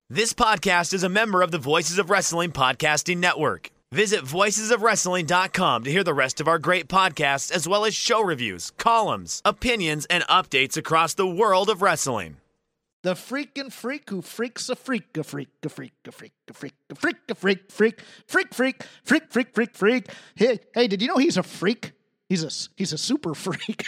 This podcast is a member of the Voices of Wrestling Podcasting Network. Visit voicesofwrestling.com to hear the rest of our great podcasts, as well as show reviews, columns, opinions, and updates across the world of wrestling. The freaking freak who freaks a freak, a freak, a freak, a freak, a freak, a freak, a freak, freak, freak, freak, freak, freak, freak, freak. Hey, did you know he's a freak? He's a super freak.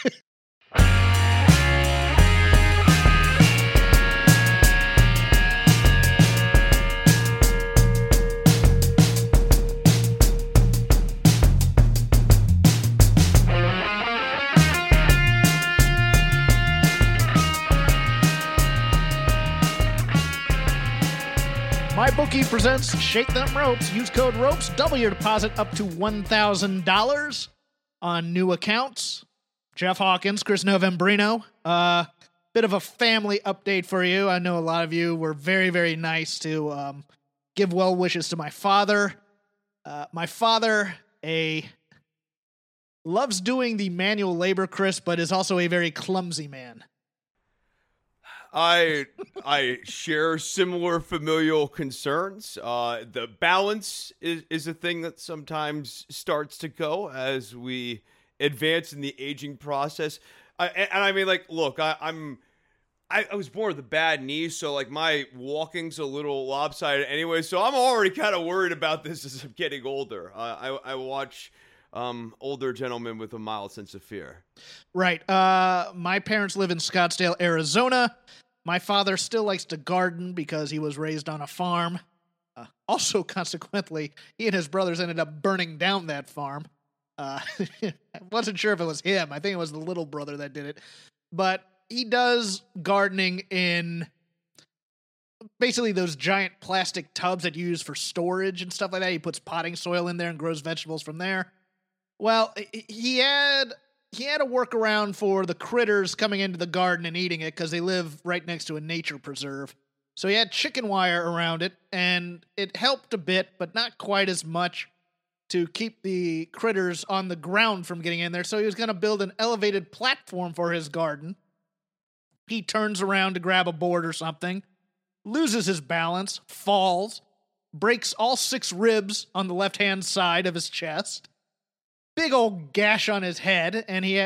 MyBookie presents Shake Them Ropes. Use code ROPES. Double your deposit up to $1,000 on new accounts. Jeff Hawkins, Chris Novembrino. Bit of a family update for you. I know a lot of you were very, very nice to give well wishes to my father. My father loves doing the manual labor, Chris, but is also a very clumsy man. I share similar familial concerns. The balance is a thing that sometimes starts to go as we advance in the aging process. I mean, like, look, I was born with a bad knee, so like my walking's a little lopsided anyway. So I'm already kind of worried about this as I'm getting older. I watch older gentlemen with a mild sense of fear. Right. My parents live in Scottsdale, Arizona. My father still likes to garden because he was raised on a farm. Also, consequently, he and his brothers ended up burning down that farm. I wasn't sure if it was him. I think it was the little brother that did it. But he does gardening in basically those giant plastic tubs that you use for storage and stuff like that. He puts potting soil in there and grows vegetables from there. Well, he had a workaround for the critters coming into the garden and eating it because they live right next to a nature preserve. So he had chicken wire around it, and it helped a bit, but not quite as much to keep the critters on the ground from getting in there. So he was going to build an elevated platform for his garden. He turns around to grab a board or something, loses his balance, falls, breaks all 6 ribs on the left-hand side of his chest. Big old gash on his head, and he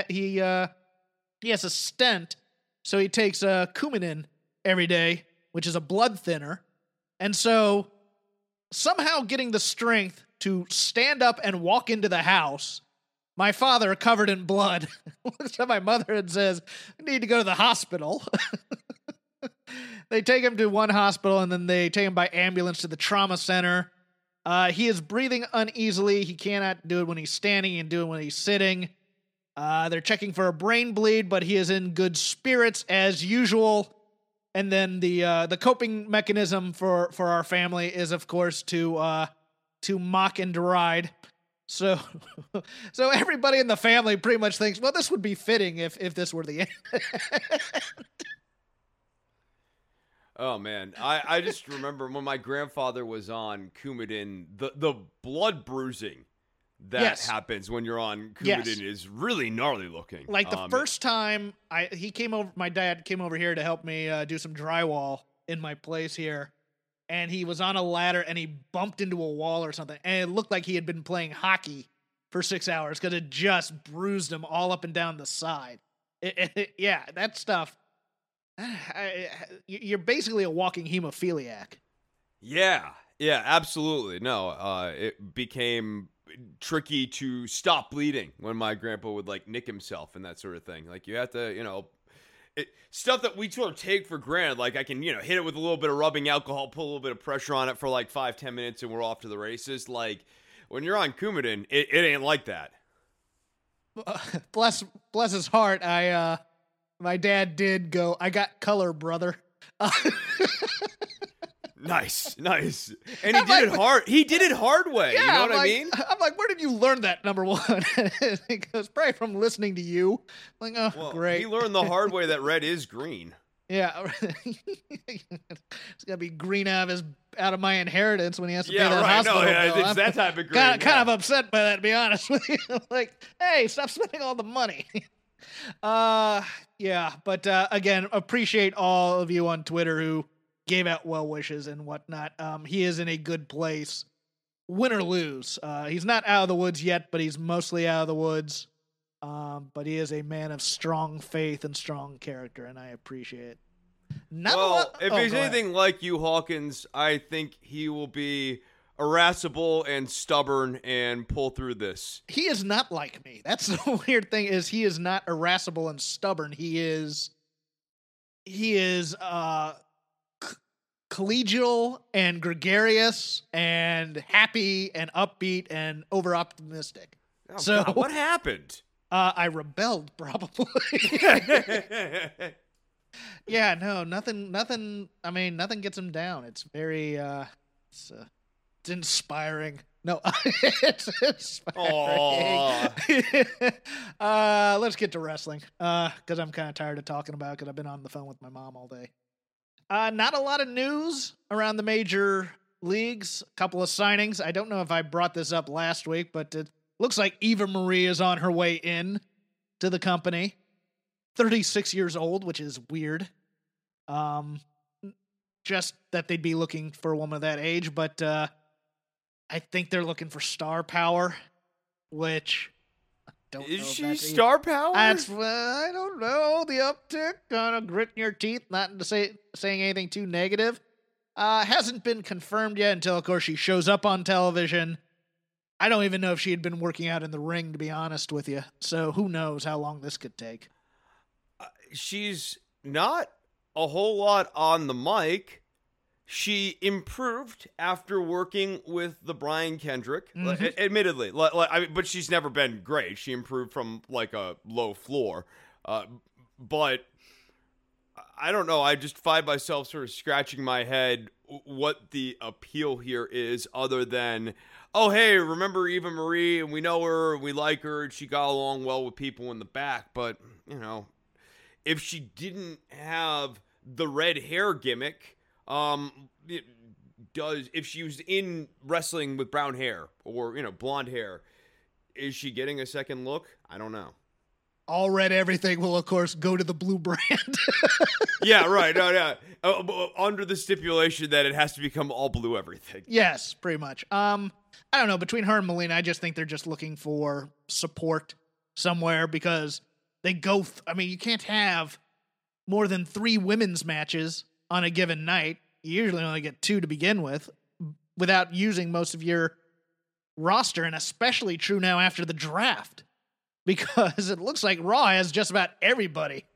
has a stent, so he takes Coumadin every day, which is a blood thinner, and so somehow getting the strength to stand up and walk into the house, my father, covered in blood, looks at my mother and says, "I need to go to the hospital." They take him to one hospital, and then they take him by ambulance to the trauma center. He is breathing uneasily. He cannot do it when he's standing. He can do it when he's sitting. They're checking for a brain bleed, but he is in good spirits as usual. And then the coping mechanism for our family is, of course, to mock and deride. So everybody in the family pretty much thinks, well, this would be fitting if this were the end. Oh man, I just remember when my grandfather was on Coumadin, the blood bruising that happens when you're on Coumadin is really gnarly looking. Like the first time my dad came over here to help me do some drywall in my place here, and he was on a ladder and he bumped into a wall or something, and it looked like he had been playing hockey for 6 hours because it just bruised him all up and down the side. That stuff. You're basically a walking hemophiliac. Yeah, absolutely. No, it became tricky to stop bleeding when my grandpa would like nick himself and that sort of thing. Like you have to, stuff that we sort of take for granted. Like I can, hit it with a little bit of rubbing alcohol, put a little bit of pressure on it for like 5-10 minutes, and we're off to the races. Like when you're on Coumadin, it ain't like that. Bless his heart. My dad did go, "I got color, brother." Nice. And he did it hard way. Yeah, you know what I mean? I'm like, where did you learn that, number one? He goes, probably from listening to you. I'm like, oh, well, great. He learned the hard way that red is green. Yeah. It's gonna be green out of my inheritance when he has to pay that hospital bill. It's that type of green. Kind of upset by that, to be honest with you. Like, hey, stop spending all the money. But again, appreciate all of you on Twitter who gave out well wishes and whatnot. He is in a good place, win or lose. He's not out of the woods yet, but he's mostly out of the woods. But he is a man of strong faith and strong character, and I appreciate it. If he's anything like you, Hawkins, I think he will be irascible and stubborn and pull through this. He is not like me. That's the weird thing, is he is not irascible and stubborn. He is collegial and gregarious and happy and upbeat and over optimistic. Oh, so God, what happened? I rebelled, probably. Yeah, no, nothing. I mean, nothing gets him down. It's very, it's inspiring. No, it's inspiring. Let's get to wrestling, because I'm kind of tired of talking about it, because I've been on the phone with my mom all day. Not a lot of news around the major leagues. A couple of signings. I don't know if I brought this up last week, but it looks like Eva Marie is on her way in to the company. 36 years old, which is weird. Just that they'd be looking for a woman of that age, but I think they're looking for star power, which I don't know. Is she star power? That's I don't know. The uptick, kind of gritting your teeth, not to saying anything too negative. Hasn't been confirmed yet until, of course, she shows up on television. I don't even know if she had been working out in the ring, to be honest with you. So who knows how long this could take. She's not a whole lot on the mic. She improved after working with the Brian Kendrick, admittedly. But she's never been great. She improved from like a low floor. But I don't know. I just find myself sort of scratching my head what the appeal here is, other than, oh, hey, remember Eva Marie, and we know her, and we like her, and she got along well with people in the back. But, you know, if she didn't have the red hair gimmick, if she was in wrestling with brown hair or, blonde hair, is she getting a second look? I don't know. All red everything will, of course, go to the blue brand. Yeah, right. No, yeah. Under the stipulation that it has to become all blue everything. Yes, pretty much. I don't know. Between her and Melina, I just think they're just looking for support somewhere, because they go... you can't have more than 3 women's matches on a given night. You usually only get 2 to begin with, without using most of your roster, and especially true now after the draft, because it looks like Raw has just about everybody.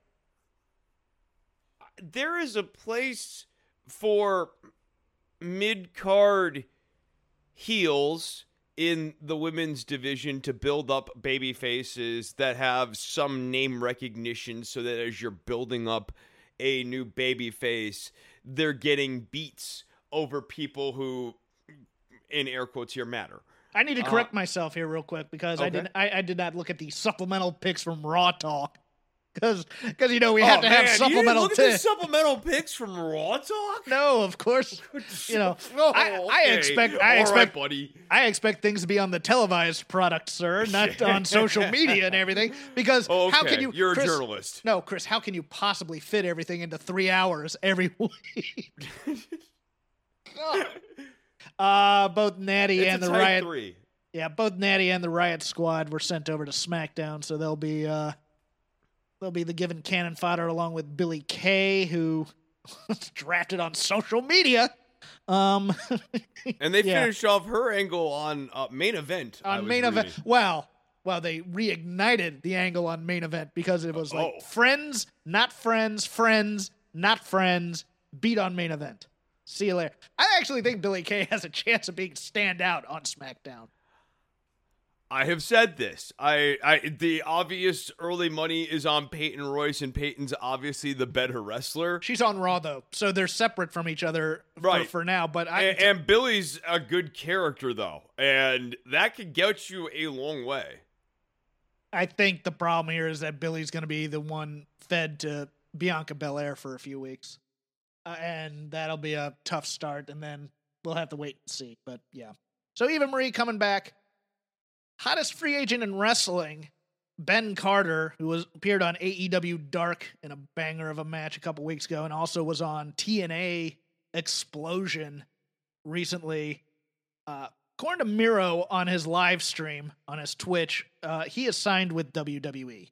There is a place for mid-card heels in the women's division to build up baby faces that have some name recognition, so that as you're building up a new baby face, they're getting beats over people who, in air quotes here, matter. I need to correct myself here real quick, because okay. I did not look at the supplemental picks from Raw Talk. Because we have to have supplemental. You didn't look at the supplemental picks from Raw Talk? No, of course. I expect. Right, buddy. I expect things to be on the televised product, sir, not on social media and everything. Because how can you? You're Chris, a journalist. No, Chris. How can you possibly fit everything into 3 hours every week? Both Natty and the Riot. 3. Yeah, both Natty and the Riot Squad were sent over to SmackDown, so they'll be the given cannon fodder, along with Billie Kay, who was drafted on social media. And they finished off her angle on Main Event. On Main Event. Well, they reignited the angle on Main Event, because it was like friends, not friends, friends, not friends, beat on Main Event. See you later. I actually think Billie Kay has a chance of being standout on SmackDown. I have said this. The obvious early money is on Peyton Royce, and Peyton's obviously the better wrestler. She's on Raw, though, so they're separate from each other for now. But and Billie's a good character, though, and that could get you a long way. I think the problem here is that Billie's going to be the one fed to Bianca Belair for a few weeks, and that'll be a tough start, and then we'll have to wait and see. But yeah, so Eva Marie coming back. Hottest free agent in wrestling, Ben Carter, who appeared on AEW Dark in a banger of a match a couple weeks ago, and also was on TNA explosion recently. According to Miro on his live stream on his Twitch, he is signed with WWE.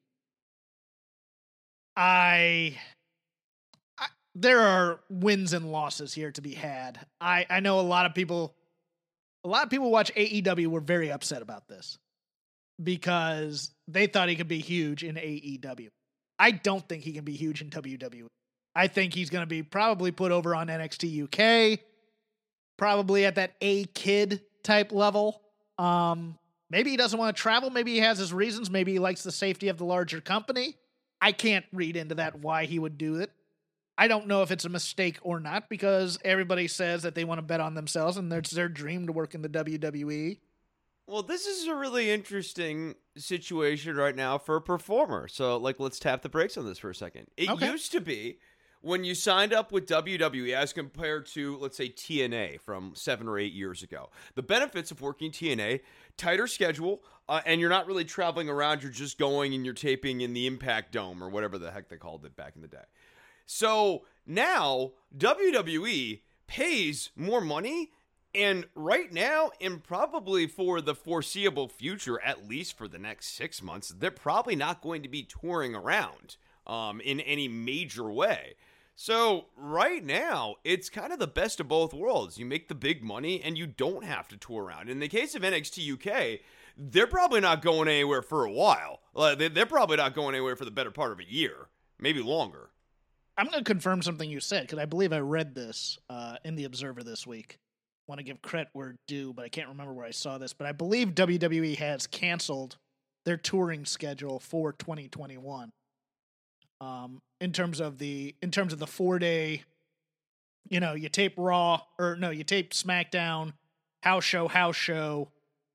There are wins and losses here to be had. I know a lot of people watch AEW were very upset about this because they thought he could be huge in AEW. I don't think he can be huge in WWE. I think he's going to be probably put over on NXT UK, probably at that A-Kid type level. Maybe he doesn't want to travel. Maybe he has his reasons. Maybe he likes the safety of the larger company. I can't read into that why he would do it. I don't know if it's a mistake or not because everybody says that they want to bet on themselves and it's their dream to work in the WWE. Well, this is a really interesting situation right now for a performer. So, let's tap the brakes on this for a second. It used to be when you signed up with WWE as compared to, let's say, TNA from 7 or 8 years ago. The benefits of working TNA, tighter schedule, and you're not really traveling around. You're just going and you're taping in the Impact Dome or whatever the heck they called it back in the day. So now WWE pays more money, and right now, and probably for the foreseeable future, at least for the next 6 months, they're probably not going to be touring around in any major way. So right now, it's kind of the best of both worlds. You make the big money, and you don't have to tour around. In the case of NXT UK, they're probably not going anywhere for a while. They're probably not going anywhere for the better part of a year, maybe longer. I'm going to confirm something you said, because I believe I read this in The Observer this week. I want to give credit where due, but I can't remember where I saw this. But I believe WWE has canceled their touring schedule for 2021. In terms of the 4-day, you tape Raw, you tape SmackDown, house show,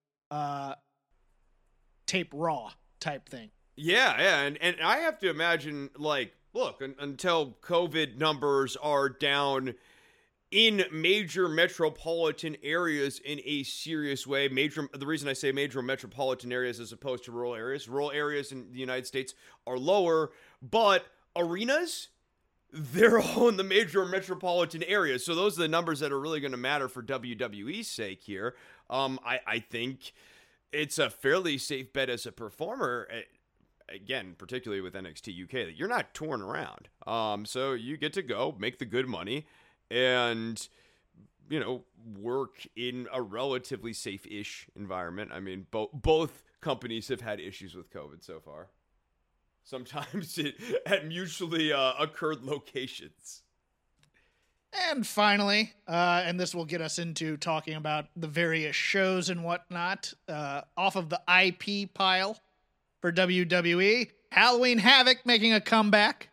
tape Raw type thing. Yeah, and I have to imagine, look, until COVID numbers are down in major metropolitan areas in a serious way. The reason I say major metropolitan areas as opposed to rural areas in the United States are lower, but arenas, they're all in the major metropolitan areas. So those are the numbers that are really going to matter for WWE's sake here. I think it's a fairly safe bet as a performer, again, particularly with NXT UK, that you're not touring around. So you get to go, make the good money, and, work in a relatively safe-ish environment. I mean, both companies have had issues with COVID so far. Sometimes at mutually occurred locations. And finally, and this will get us into talking about the various shows and whatnot, off of the IP pile for WWE, Halloween Havoc making a comeback.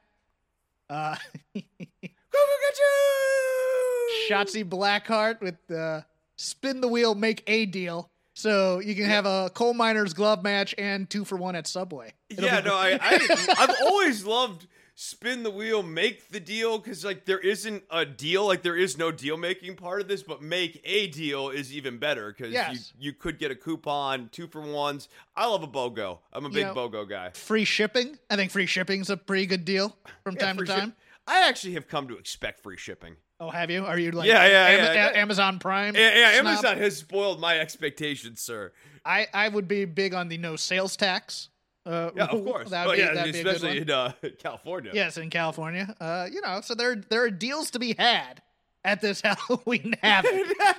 Shotzi Blackheart with the spin the wheel, make a deal. So you can have a coal miner's glove match and 2-for-1 at Subway. I've always loved spin the wheel, make the deal, because there isn't a deal, there is no deal making part of this, but make a deal is even better because you could get a coupon, 2-for-1s. I love a BOGO. I'm a big BOGO guy. Free shipping. I think free shipping's a pretty good deal from time to time. I actually have come to expect free shipping. Oh, have you? Are you Amazon Prime? Yeah, Amazon has spoiled my expectations, sir. I would be big on the no sales tax. Of course. Especially in California. Yes, in California. So there are deals to be had at this Halloween Havoc.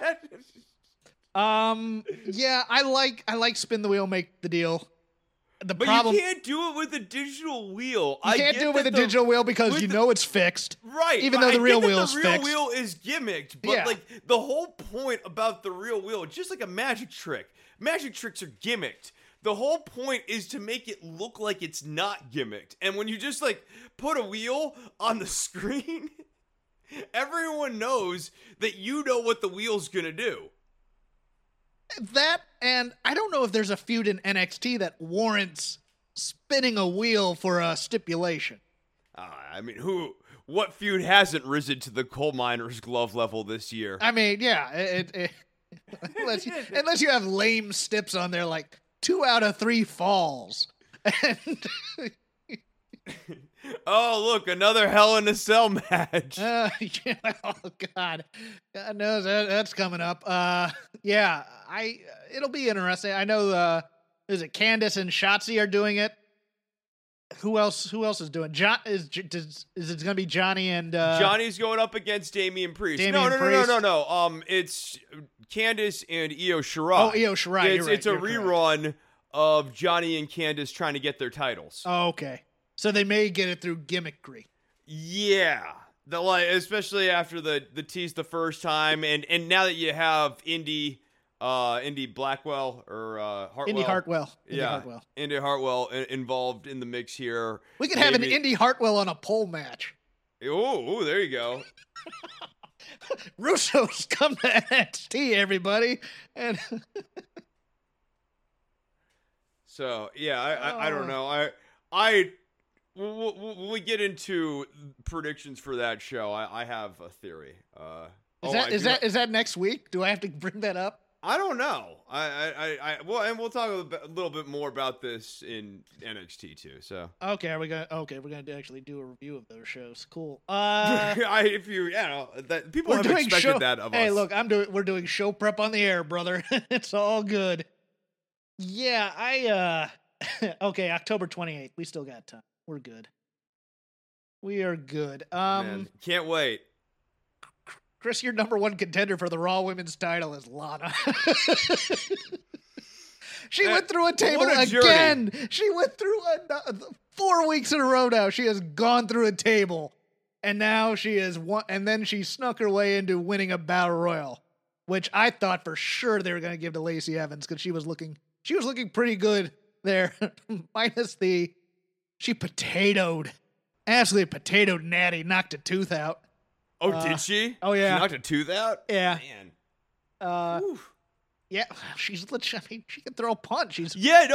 I like spin the wheel, make the deal. You can't do it with a digital wheel. You can't do it with a digital wheel because it's fixed. Right. Even though the real wheel is fixed. The real wheel is gimmicked. But the whole point about the real wheel, just like a magic trick. Magic tricks are gimmicked. The whole point is to make it look like it's not gimmicked. And when you just put a wheel on the screen, everyone knows that you know what the wheel's gonna do. That, and I don't know if there's a feud in NXT that warrants spinning a wheel for a stipulation. What feud hasn't risen to the coal miner's glove level this year? I mean, unless you have lame stips on there 2 out of 3 falls. Oh, look, another Hell in a Cell match. Yeah, oh God knows that's coming up. Yeah, it'll be interesting. I know. Is it Candace and Shotzi are doing it? Who else is doing? Is it going to be Johnny and Johnny's going up against Damian Priest. No. It's Candace and Io Shirai. Oh, Io Shirai. It's a rerun of Johnny and Candace trying to get their titles. Oh, okay. So they may get it through gimmickry. Yeah. Especially after the tease the first time, and now that you have Indy Blackwell or Hartwell. Indy Hartwell. Indy Hartwell involved in the mix here. We could have an Indy Hartwell on a pole match. Oh, there you go. Russo's come to NXT, everybody. And so, yeah, I don't know. When we get into predictions for that show, I have a theory. Is that next week? Do I have to bring that up? I don't know. And we'll talk a little bit more about this in NXT too. So we're gonna actually do a review of those shows. Cool. People haven't expected that of us. Hey, look, we're doing show prep on the air, brother. It's all good. Yeah, okay, October 28th. We still got time. We're good. We are good. Man, can't wait. Chris, your number one contender for the Raw Women's title is Lana. She went through a table again. She went through 4 weeks in a row now. She has gone through a table. And now she is and then she snuck her way into winning a battle royal, which I thought for sure they were going to give to Lacey Evans because she was looking pretty good there. Minus she potatoed. Absolutely potatoed Natty, knocked a tooth out. Oh, did she? Oh, yeah. She knocked a tooth out? Yeah. Man. Yeah, she's legit. I mean, she can throw a punch. She's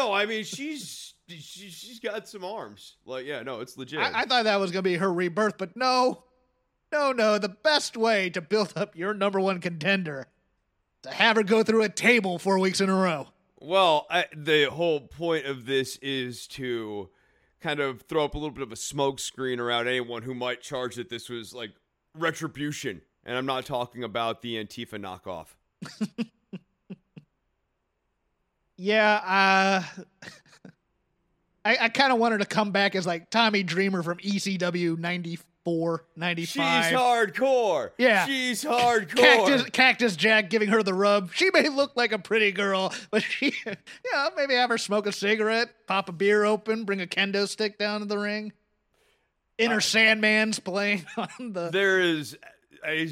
got some arms. It's legit. I thought that was going to be her rebirth, but no. The best way to build up your number one contender is to have her go through a table 4 weeks in a row. Well, the whole point of this is to kind of throw up a little bit of a smoke screen around anyone who might charge that this was like retribution, and I'm not talking about the Antifa knockoff. Yeah, I kind of wanted to come back as like Tommy Dreamer from ECW 94, 95. She's hardcore. Yeah. She's hardcore. Cactus Jack giving her the rub. She may look like a pretty girl, but maybe have her smoke a cigarette, pop a beer open, bring a kendo stick down to the ring. Inner Sandman's playing on the... There is a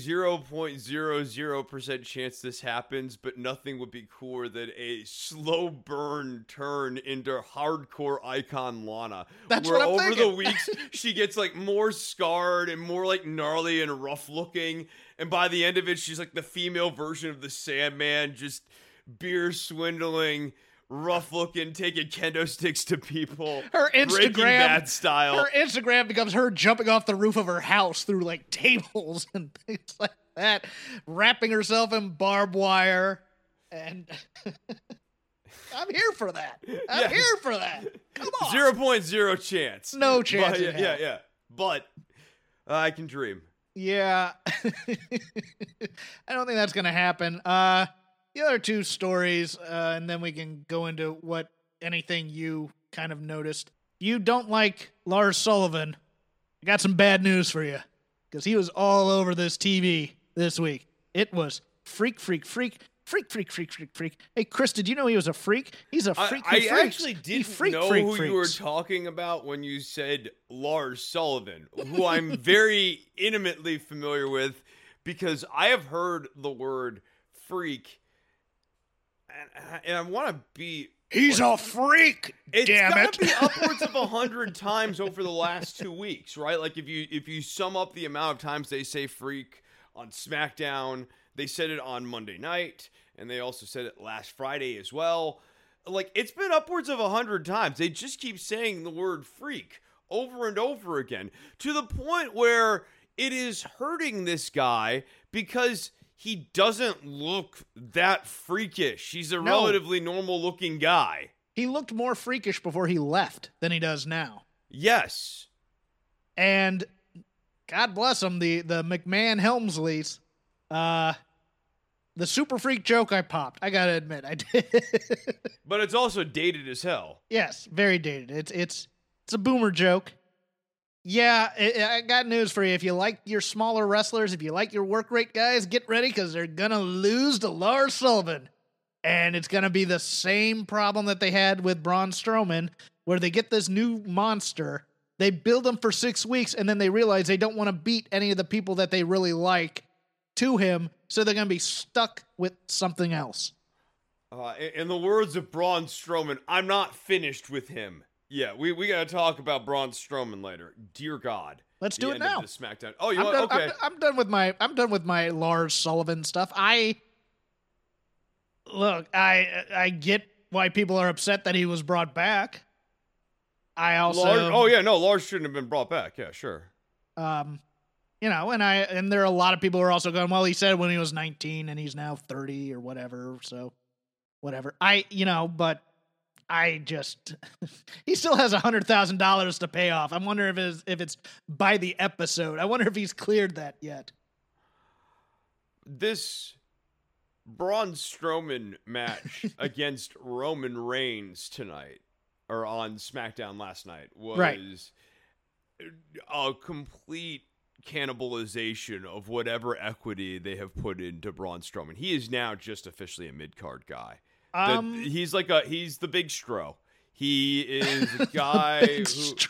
0.00% chance this happens, but nothing would be cooler than a slow burn turn into hardcore icon Lana. That's what I'm thinking. Over the weeks, she gets like more scarred and more like gnarly and rough looking. And by the end of it, she's like the female version of the Sandman, just beer swindling, rough looking, taking kendo sticks to people. Her Instagram, Breaking Bad style. Her Instagram becomes her jumping off the roof of her house through like tables and things like that, wrapping herself in barbed wire, and I'm here for that. I'm here for that. Come on. 0.0 chance. No chance. But, yeah. But I can dream. Yeah. I don't think that's gonna happen. The other two stories, and then we can go into anything you kind of noticed. You don't like Lars Sullivan. I got some bad news for you, because he was all over this TV this week. It was freak. Hey, Chris, did you know he was a freak? He's a freak. I actually didn't know who you were talking about when you said Lars Sullivan, who I'm very intimately familiar with, because I have heard the word freak. And I want to be... He's a freak, damn it. It's got to be upwards of 100 times over the last 2 weeks, right? Like, if you sum up the amount of times they say freak on SmackDown, they said it on Monday night, and they also said it last Friday as well. Like, it's been upwards of 100 times. They just keep saying the word freak over and over again, to the point where it is hurting this guy because... he doesn't look that freakish. He's a relatively normal-looking guy. He looked more freakish before he left than he does now. Yes. And God bless them, the McMahon Helmsleys. The super freak joke I popped. I gotta admit, I did. But it's also dated as hell. Yes, very dated. It's a boomer joke. Yeah, I got news for you. If you like your smaller wrestlers, if you like your work rate guys, get ready because they're gonna lose to Lars Sullivan. And it's gonna be the same problem that they had with Braun Strowman, where they get this new monster, they build him for 6 weeks, and then they realize they don't want to beat any of the people that they really like to him, so they're going to be stuck with something else. In the words of Braun Strowman, I'm not finished with him. Yeah, we got to talk about Braun Strowman later. Dear God. Let's do it now. The SmackDown. Oh, you want? Okay. I'm done with my Lars Sullivan stuff. I get why people are upset that he was brought back. I also Lars shouldn't have been brought back. Yeah, sure. And there are a lot of people who are also going, well, he said when he was 19 and he's now 30 or whatever. So whatever. But I just, he still has $100,000 to pay off. I'm wondering if it's by the episode. I wonder if he's cleared that yet. This Braun Strowman match against Roman Reigns tonight, or on SmackDown last night, was a complete cannibalization of whatever equity they have put into Braun Strowman. He is now just officially a mid-card guy. He's the big Stro. He is a guy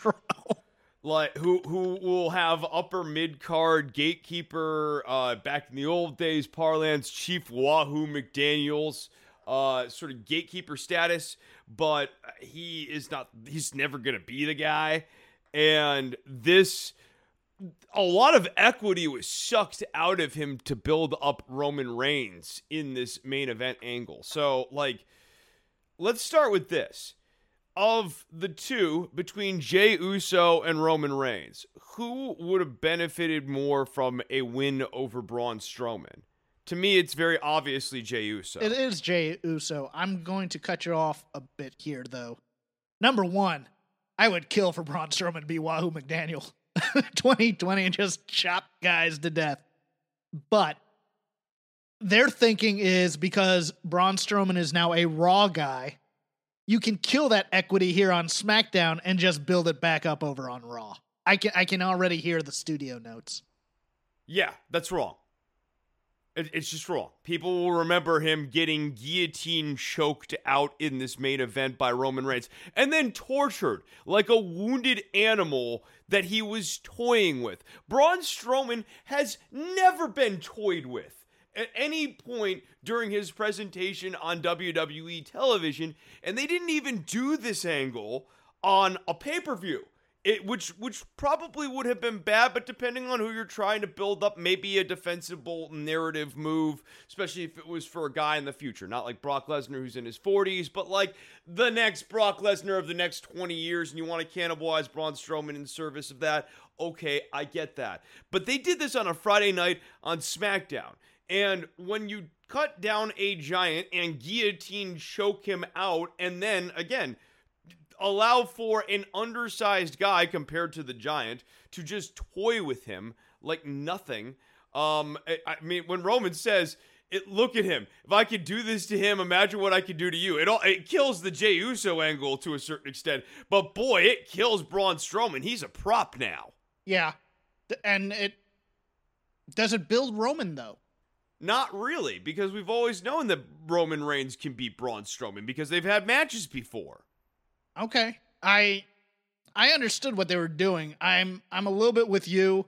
who will have upper mid-card gatekeeper, back in the old days parlance, Chief Wahoo McDaniels, sort of gatekeeper status, but he's never going to be the guy. And a lot of equity was sucked out of him to build up Roman Reigns in this main event angle. So, let's start with this. Of the two, between Jey Uso and Roman Reigns, who would have benefited more from a win over Braun Strowman? To me, it's very obviously Jey Uso. It is Jey Uso. I'm going to cut you off a bit here, though. Number one, I would kill for Braun Strowman to be Wahoo McDaniel 2020 and just chop guys to death. But their thinking is because Braun Strowman is now a Raw guy, you can kill that equity here on SmackDown and just build it back up over on Raw. I can already hear the studio notes. Yeah, that's wrong. It's just wrong. People will remember him getting guillotine choked out in this main event by Roman Reigns and then tortured like a wounded animal that he was toying with. Braun Strowman has never been toyed with at any point during his presentation on WWE television, and they didn't even do this angle on a pay-per-view. Which probably would have been bad, but depending on who you're trying to build up, maybe a defensible narrative move, especially if it was for a guy in the future. Not like Brock Lesnar, who's in his 40s, but like the next Brock Lesnar of the next 20 years, and you want to cannibalize Braun Strowman in service of that. Okay, I get that. But they did this on a Friday night on SmackDown. And when you cut down a giant and guillotine choke him out, and then, again, allow for an undersized guy compared to the giant to just toy with him like nothing. I mean, when Roman says, look at him. If I could do this to him, imagine what I could do to you. It kills the Jey Uso angle to a certain extent. But boy, it kills Braun Strowman. He's a prop now. Yeah. And does it build Roman, though? Not really, because we've always known that Roman Reigns can beat Braun Strowman because they've had matches before. Okay. I understood what they were doing. I'm a little bit with you.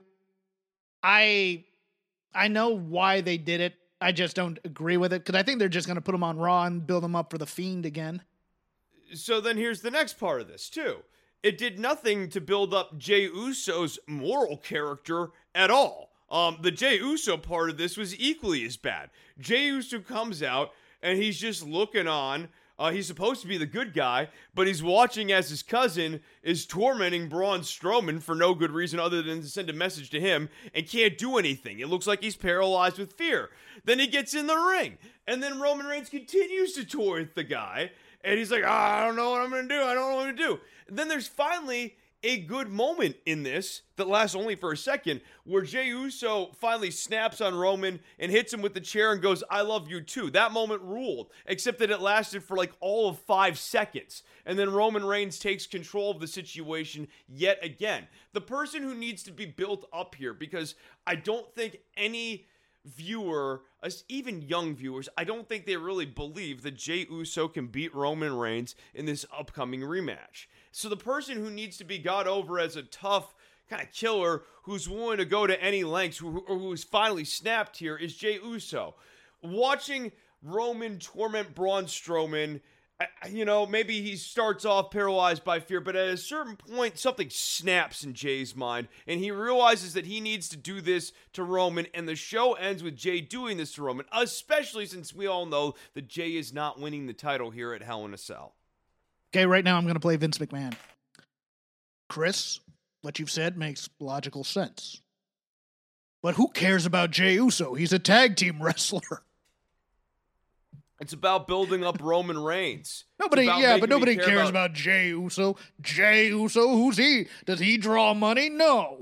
I know why they did it. I just don't agree with it because I think they're just going to put him on Raw and build him up for the Fiend again. So then here's the next part of this too. It did nothing to build up Jey Uso's moral character at all. The Jey Uso part of this was equally as bad. Jey Uso comes out and he's just looking on. He's supposed to be the good guy, but he's watching as his cousin is tormenting Braun Strowman for no good reason other than to send a message to him and can't do anything. It looks like he's paralyzed with fear. Then he gets in the ring, and then Roman Reigns continues to toy with the guy, and he's like, I don't know what I'm going to do. I don't know what to do. And then there's finally a good moment in this that lasts only for a second, where Jey Uso finally snaps on Roman and hits him with the chair and goes, "I love you too." That moment ruled, except that it lasted for like all of 5 seconds. And then Roman Reigns takes control of the situation yet again. The person who needs to be built up here, because I don't think any viewer, even young viewers, I don't think they really believe that Jey Uso can beat Roman Reigns in this upcoming rematch. So the person who needs to be got over as a tough kind of killer who's willing to go to any lengths, who's finally snapped here, is Jey Uso. Watching Roman torment Braun Strowman, maybe he starts off paralyzed by fear, but at a certain point, something snaps in Jay's mind, and he realizes that he needs to do this to Roman, and the show ends with Jey doing this to Roman, especially since we all know that Jey is not winning the title here at Hell in a Cell. Okay, right now I'm going to play Vince McMahon. Chris, what you've said makes logical sense. But who cares about Jey Uso? He's a tag team wrestler. It's about building up Roman Reigns. Nobody cares about Jey Uso. Jey Uso, who's he? Does he draw money? No.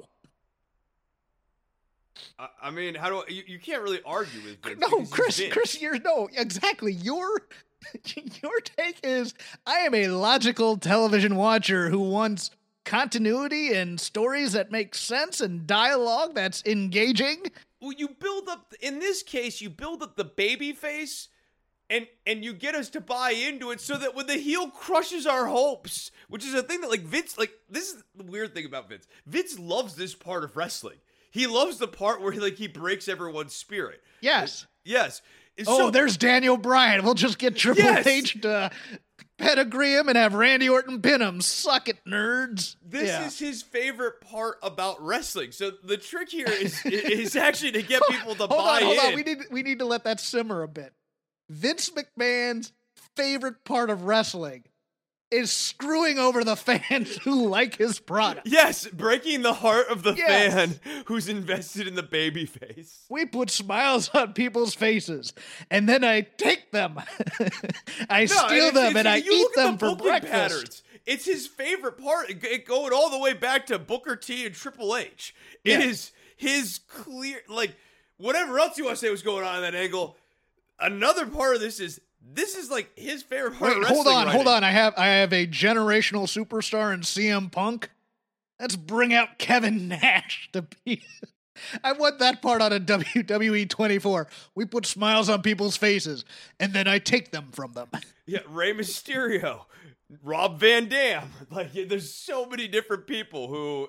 I mean, you can't really argue with Vince. No, Chris, exactly. Your take is, I am a logical television watcher who wants continuity and stories that make sense and dialogue that's engaging. Well, in this case, you build up the baby face. And you get us to buy into it so that when the heel crushes our hopes, which is a thing that Vince, this is the weird thing about Vince. Vince loves this part of wrestling. He loves the part where he breaks everyone's spirit. Yes. Yes. There's Daniel Bryan. We'll just get Triple H to pedigree him and have Randy Orton pin him. Suck it, nerds. This is his favorite part about wrestling. So the trick here is actually to get people to buy in. Hold on. We need to let that simmer a bit. Vince McMahon's favorite part of wrestling is screwing over the fans who like his product. Yes, breaking the heart of the fan who's invested in the babyface. We put smiles on people's faces, and then I take them. I steal them, and I eat them for breakfast. Patterns. It's his favorite part, going all the way back to Booker T and Triple H. It is his clear, whatever else you want to say was going on in that angle. Another part of this is his favorite part of wrestling. Hold on. I have a generational superstar in CM Punk. Let's bring out Kevin Nash to be. I want that part on a WWE 24. We put smiles on people's faces, and then I take them from them. Yeah, Rey Mysterio, Rob Van Dam. There's so many different people who.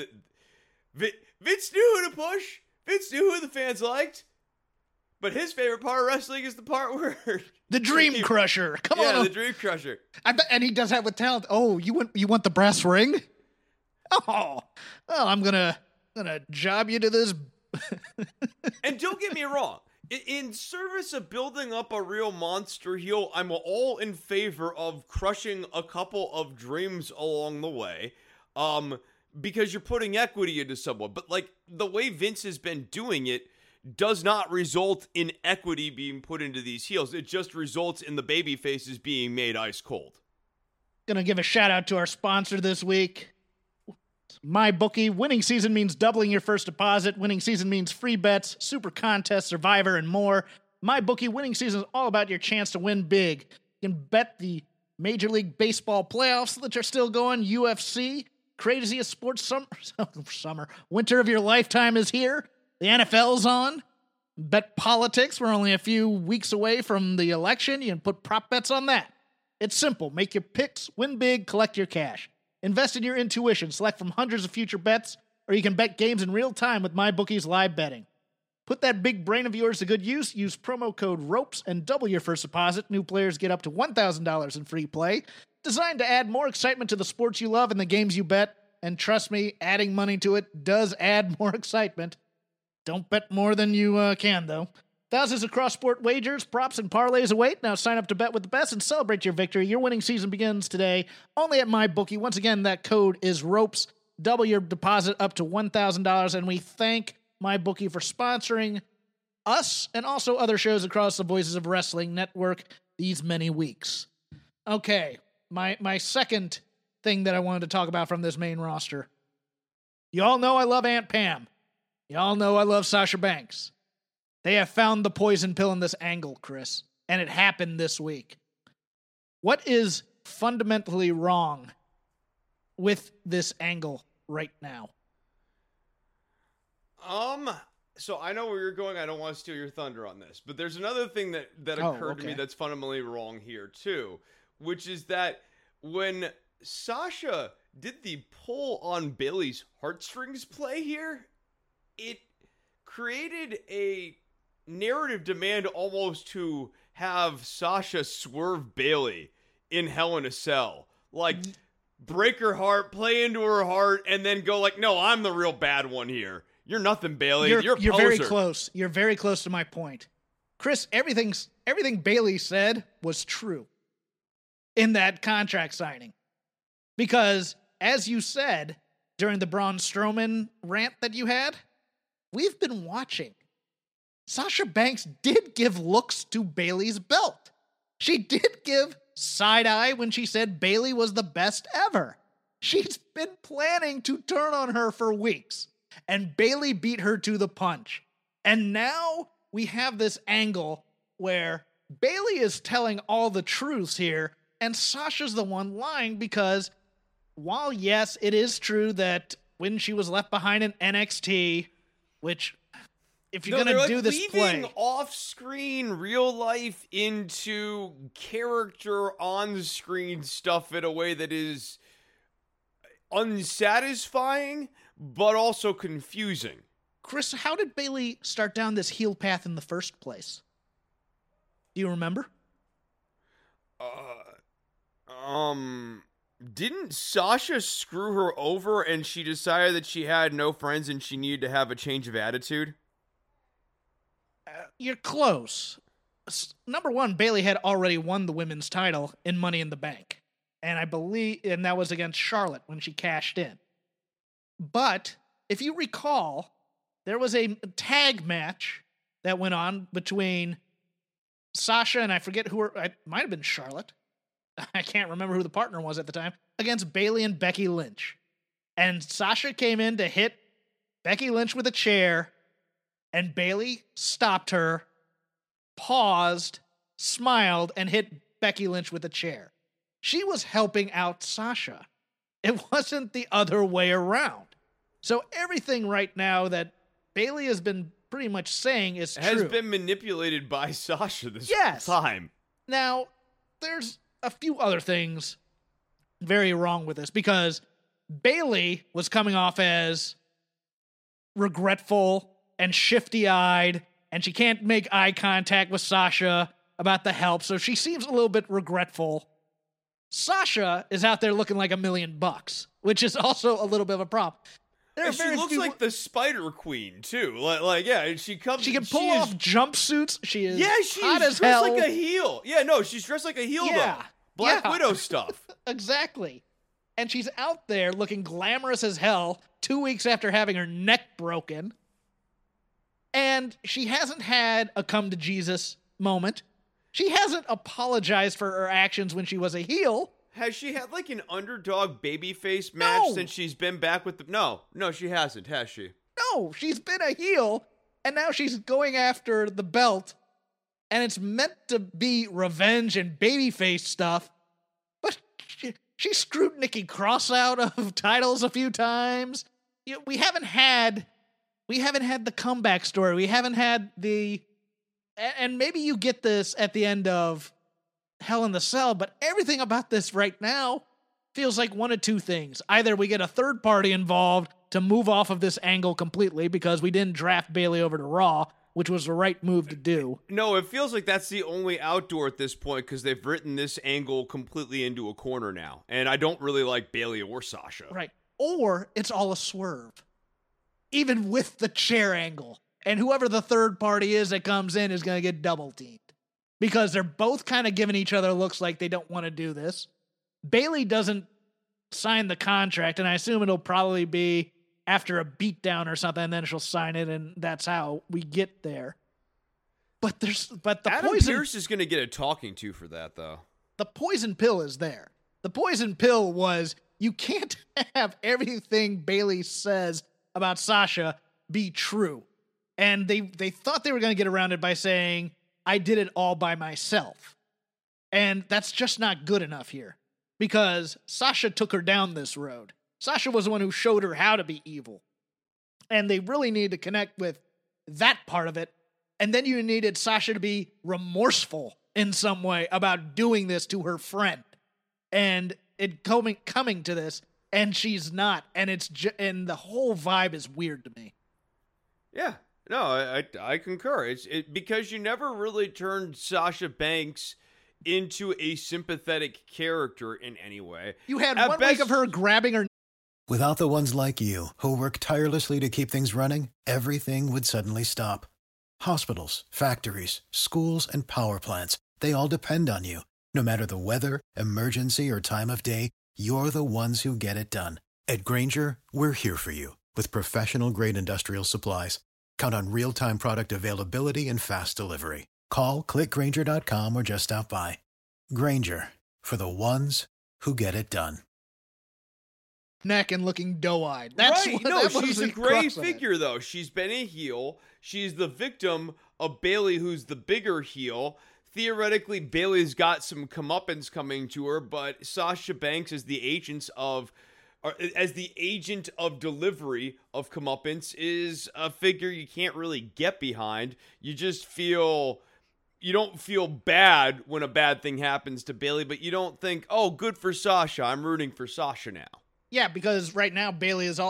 Vince knew who to push. Vince knew who the fans liked. But his favorite part of wrestling is the part where the Dream Crusher. Come on, the Dream Crusher. I bet, and he does that with talent. Oh, you want the brass ring? Oh, well, I'm gonna job you to this. And don't get me wrong. In service of building up a real monster heel, I'm all in favor of crushing a couple of dreams along the way. Because you're putting equity into someone. But the way Vince has been doing it does not result in equity being put into these heels. It just results in the baby faces being made ice cold. Gonna give a shout out to our sponsor this week, MyBookie. Winning season means doubling your first deposit. Winning season means free bets, super contests, Survivor, and more. MyBookie winning season is all about your chance to win big. You can bet the Major League Baseball playoffs that are still going, UFC, craziest sports summer. Winter of your lifetime is here. The NFL's on. Bet politics. We're only a few weeks away from the election. You can put prop bets on that. It's simple. Make your picks, win big, collect your cash. Invest in your intuition. Select from hundreds of future bets, or you can bet games in real time with MyBookie's live betting. Put that big brain of yours to good use. Use promo code ROPES and double your first deposit. New players get up to $1,000 in free play. Designed to add more excitement to the sports you love and the games you bet. And trust me, adding money to it does add more excitement. Don't bet more than you can, though. Thousands of cross-sport wagers, props, and parlays await. Now sign up to bet with the best and celebrate your victory. Your winning season begins today, only at MyBookie. Once again, that code is ROPES. Double your deposit up to $1,000, and we thank MyBookie for sponsoring us and also other shows across the Voices of Wrestling network these many weeks. Okay, my second thing that I wanted to talk about from this main roster. Y'all know I love Aunt Pam. Y'all know I love Sasha Banks. They have found the poison pill in this angle, Chris, and it happened this week. What is fundamentally wrong with this angle right now? So I know where you're going. I don't want to steal your thunder on this, but there's another thing that occurred to me that's fundamentally wrong here too, which is that when Sasha did the pull on Bayley's heartstrings play here, it created a narrative demand almost to have Sasha swerve Bayley in Hell in a Cell. Like, break her heart, play into her heart, and then go like, no, I'm the real bad one here. You're nothing, Bayley. You're very close. You're very close to my point. Chris, everything Bayley said was true in that contract signing. Because, as you said, during the Braun Strowman rant that you had, we've been watching. Sasha Banks did give looks to Bayley's belt. She did give side eye when she said Bayley was the best ever. She's been planning to turn on her for weeks, and Bayley beat her to the punch. And now we have this angle where Bayley is telling all the truths here, and Sasha's the one lying because while, yes, it is true that when she was left behind in NXT, which, if you're going to do this play, off-screen real life into character on-screen stuff in a way that is unsatisfying, but also confusing. Chris, how did Bayley start down this heel path in the first place? Do you remember? Didn't Sasha screw her over and she decided that she had no friends and she needed to have a change of attitude? You're close. Number one, Bayley had already won the women's title in Money in the Bank. And that was against Charlotte when she cashed in. But if you recall, there was a tag match that went on between Sasha and I forget it might have been Charlotte. I can't remember who the partner was at the time, against Bayley and Becky Lynch. And Sasha came in to hit Becky Lynch with a chair, and Bayley stopped her, paused, smiled, and hit Becky Lynch with a chair. She was helping out Sasha. It wasn't the other way around. So everything right now that Bayley has been pretty much saying is true. Has been manipulated by Sasha this time. Now, there's a few other things very wrong with this, because Bayley was coming off as regretful and shifty-eyed, and she can't make eye contact with Sasha about the help, so she seems a little bit regretful. Sasha is out there looking like $1 million, which is also a little bit of a problem. She looks like the Spider Queen too. She can pull off jumpsuits. She is she's hot as dressed hell. like a heel. Yeah, no, she's dressed like a heel though. Black Widow stuff. Exactly. And she's out there looking glamorous as hell 2 weeks after having her neck broken. And she hasn't had a come to Jesus moment. She hasn't apologized for her actions when she was a heel. Has she had like an underdog babyface match since she's been back with the... No, she hasn't, has she? No, she's been a heel, and now she's going after the belt, and it's meant to be revenge and babyface stuff, but she screwed Nikki Cross out of titles a few times. We haven't had the comeback story. We haven't had the... And maybe you get this at the end of Hell in the Cell, but everything about this right now feels like one of two things. Either we get a third party involved to move off of this angle completely because we didn't draft Bayley over to Raw, which was the right move to do. No, it feels like that's the only outdoor at this point because they've written this angle completely into a corner now. And I don't really like Bayley or Sasha. Right. Or it's all a swerve. Even with the chair angle. And whoever the third party is that comes in is going to get double teamed. Because they're both kind of giving each other looks like they don't want to do this. Bayley doesn't sign the contract, and I assume it'll probably be after a beatdown or something, and then she'll sign it, and that's how we get there. But the Adam poison... Pearce is going to get a talking to for that, though. The poison pill is there. The poison pill was you can't have everything Bayley says about Sasha be true. And they thought they were going to get around it by saying, I did it all by myself. And that's just not good enough here. Because Sasha took her down this road. Sasha was the one who showed her how to be evil. And they really needed to connect with that part of it. And then you needed Sasha to be remorseful in some way about doing this to her friend. And it coming to this, and she's not. And and the whole vibe is weird to me. Yeah. No, I concur. It's because you never really turned Sasha Banks into a sympathetic character in any way. You had one week of her grabbing her. Without the ones like you, who work tirelessly to keep things running, everything would suddenly stop. Hospitals, factories, schools, and power plants, they all depend on you. No matter the weather, emergency, or time of day, you're the ones who get it done. At Grainger, we're here for you with professional-grade industrial supplies. Count on real-time product availability and fast delivery. Call, clickgrainger.com, or just stop by. Grainger, for the ones who get it done. Neck and looking doe-eyed. That's right. What, no, that she's was a the great crux of it. figure, though. She's been a heel. She's the victim of Bayley, who's the bigger heel. Theoretically, Bayley's got some comeuppance coming to her, but Sasha Banks is the agent of delivery of comeuppance is a figure you can't really get behind. You don't feel bad when a bad thing happens to Bayley, but you don't think, oh, good for Sasha. I'm rooting for Sasha now. Yeah, because right now Bayley is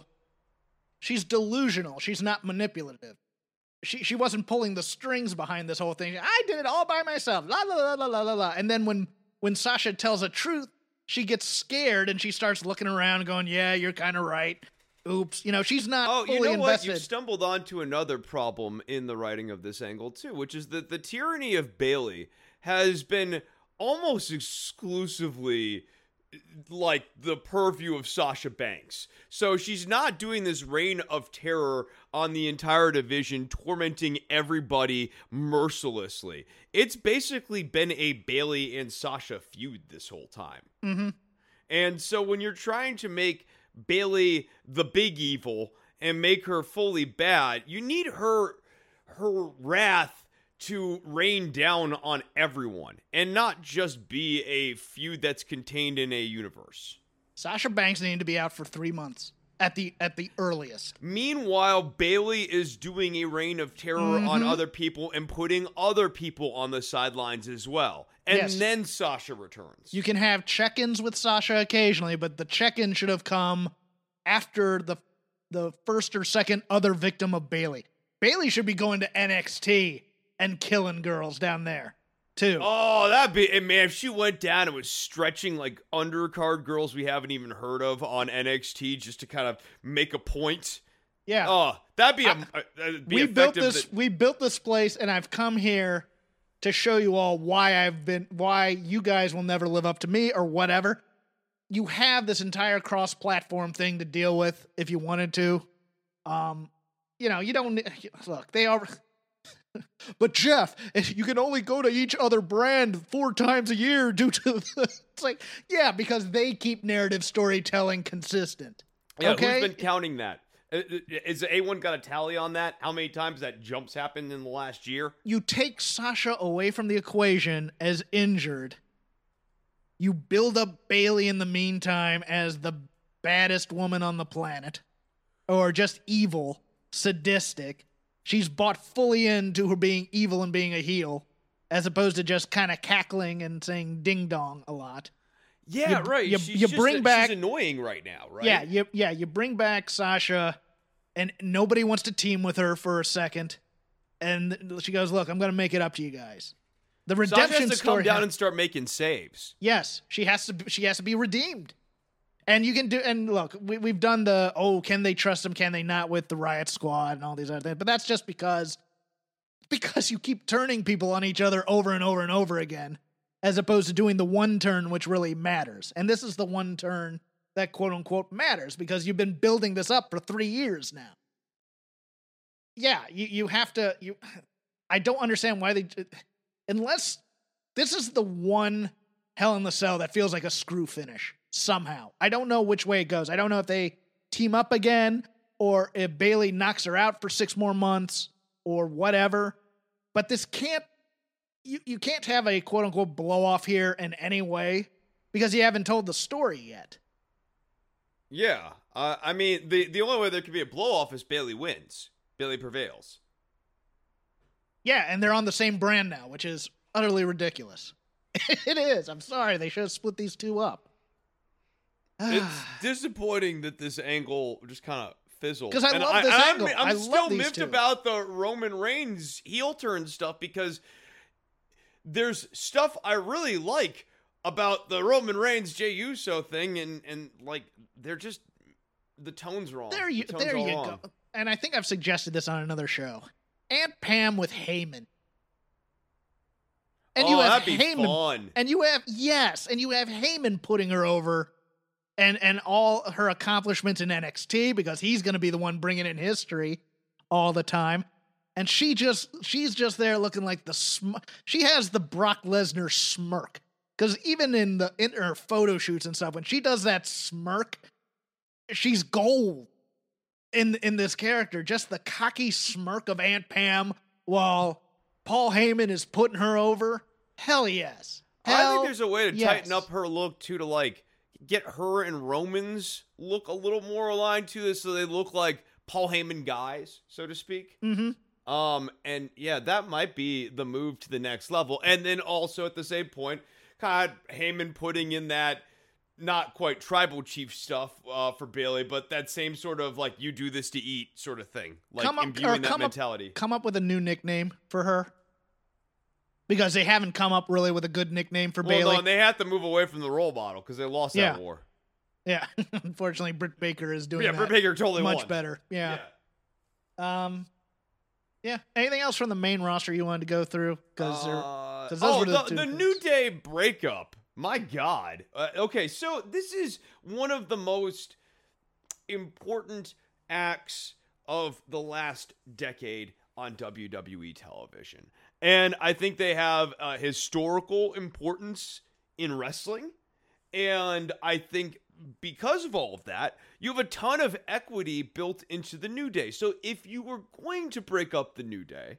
she's delusional. She's not manipulative. She wasn't pulling the strings behind this whole thing. I did it all by myself. La la la la la la la. And then when Sasha tells the truth, she gets scared and she starts looking around going, yeah, you're kind of right. Oops. She's not fully invested. What? You've stumbled onto another problem in the writing of this angle, too, which is that the tyranny of Bayley has been almost exclusively like the purview of Sasha Banks. So she's not doing this reign of terror on the entire division, tormenting everybody mercilessly. It's basically been a Bayley and Sasha feud this whole time. Mm-hmm. And so when you're trying to make Bayley the big evil and make her fully bad, you need her wrath to rain down on everyone and not just be a feud that's contained in a universe. Sasha Banks needed to be out for 3 months at the earliest. Meanwhile, Bayley is doing a reign of terror on other people and putting other people on the sidelines as well. And then Sasha returns. You can have check-ins with Sasha occasionally, but the check-in should have come after the first or second other victim of Bayley. Bayley should be going to NXT and killing girls down there, too. Oh, that'd be... And man, if she went down and was stretching like undercard girls we haven't even heard of on NXT just to kind of make a point. Yeah. Oh, that'd be we built this place, and I've come here to show you all why you guys will never live up to me or whatever. You have this entire cross-platform thing to deal with if you wanted to. You don't... Look, they are... But Jeff, you can only go to each other brand 4 times a year due to it's like, yeah, because they keep narrative storytelling consistent. Yeah, okay? Who's been counting that? Is anyone got a tally on that? How many times that jumps happened in the last year? You take Sasha away from the equation as injured. You build up Bayley in the meantime as the baddest woman on the planet, or just evil, sadistic. She's bought fully into her being evil and being a heel, as opposed to just kind of cackling and saying ding dong a lot. Yeah, right. She's annoying right now, right? Yeah. You bring back Sasha, and nobody wants to team with her for a second, and she goes, "Look, I'm going to make it up to you guys." The redemption Sasha has to story come down and start making saves. Yes, she has to be redeemed. And you can do, and look, we've done can they trust him, can they not, with the Riot Squad and all these other things, but that's just because you keep turning people on each other over and over and over again, as opposed to doing the one turn which really matters. And this is the one turn that quote unquote matters, because you've been building this up for 3 years now. Yeah, you have to, I don't understand why unless this is the one Hell in the Cell that feels like a screw finish. somehow. I don't know which way it goes. I don't know if they team up again or if Bayley knocks her out for 6 more months or whatever. But this can't, you can't have a quote unquote blow off here in any way because you haven't told the story yet. Yeah. I mean, the only way there could be a blow off is Bayley wins. Bayley prevails. Yeah, and they're on the same brand now, which is utterly ridiculous. It is. I'm sorry. They should have split these two up. It's disappointing that this angle just kind of fizzled. Because I love this angle. I'm still these miffed two. about the Roman Reigns heel turn stuff because there's stuff I really like about the Roman Reigns Jey Uso thing, and like they're just the tone's wrong. There you wrong. go. And I think I've suggested this on another show. Aunt Pam with Heyman. And you have that'd be Heyman, fun. and you have Heyman putting her over, and all her accomplishments in NXT because he's going to be the one bringing in history all the time, and she's just there looking like she has the Brock Lesnar smirk because even in her photo shoots and stuff when she does that smirk, she's gold in this character. Just the cocky smirk of Aunt Pam while Paul Heyman is putting her over. Hell yes. I think there's a way to tighten up her look too, to like get her and Roman's look a little more aligned to this, so they look like Paul Heyman guys, so to speak. Mm-hmm. And yeah, that might be the move to the next level. And then also at the same point, kind of Heyman putting in that not quite tribal chief stuff for Bayley, but that same sort of like you do this to eat sort of thing, like imbuing that mentality. Come up with a new nickname for her. Because they haven't come up really with a good nickname for Bayley. No, and they have to move away from the role model because they lost that war. Yeah. Unfortunately, Britt Baker is doing Britt Baker totally much won. better. Yeah. Yeah. Anything else from the main roster you wanted to go through? Because the New Day breakup. My God. Okay, so this is one of the most important acts of the last decade on WWE television. And I think they have historical importance in wrestling. And I think because of all of that, you have a ton of equity built into the New Day. So if you were going to break up the New Day,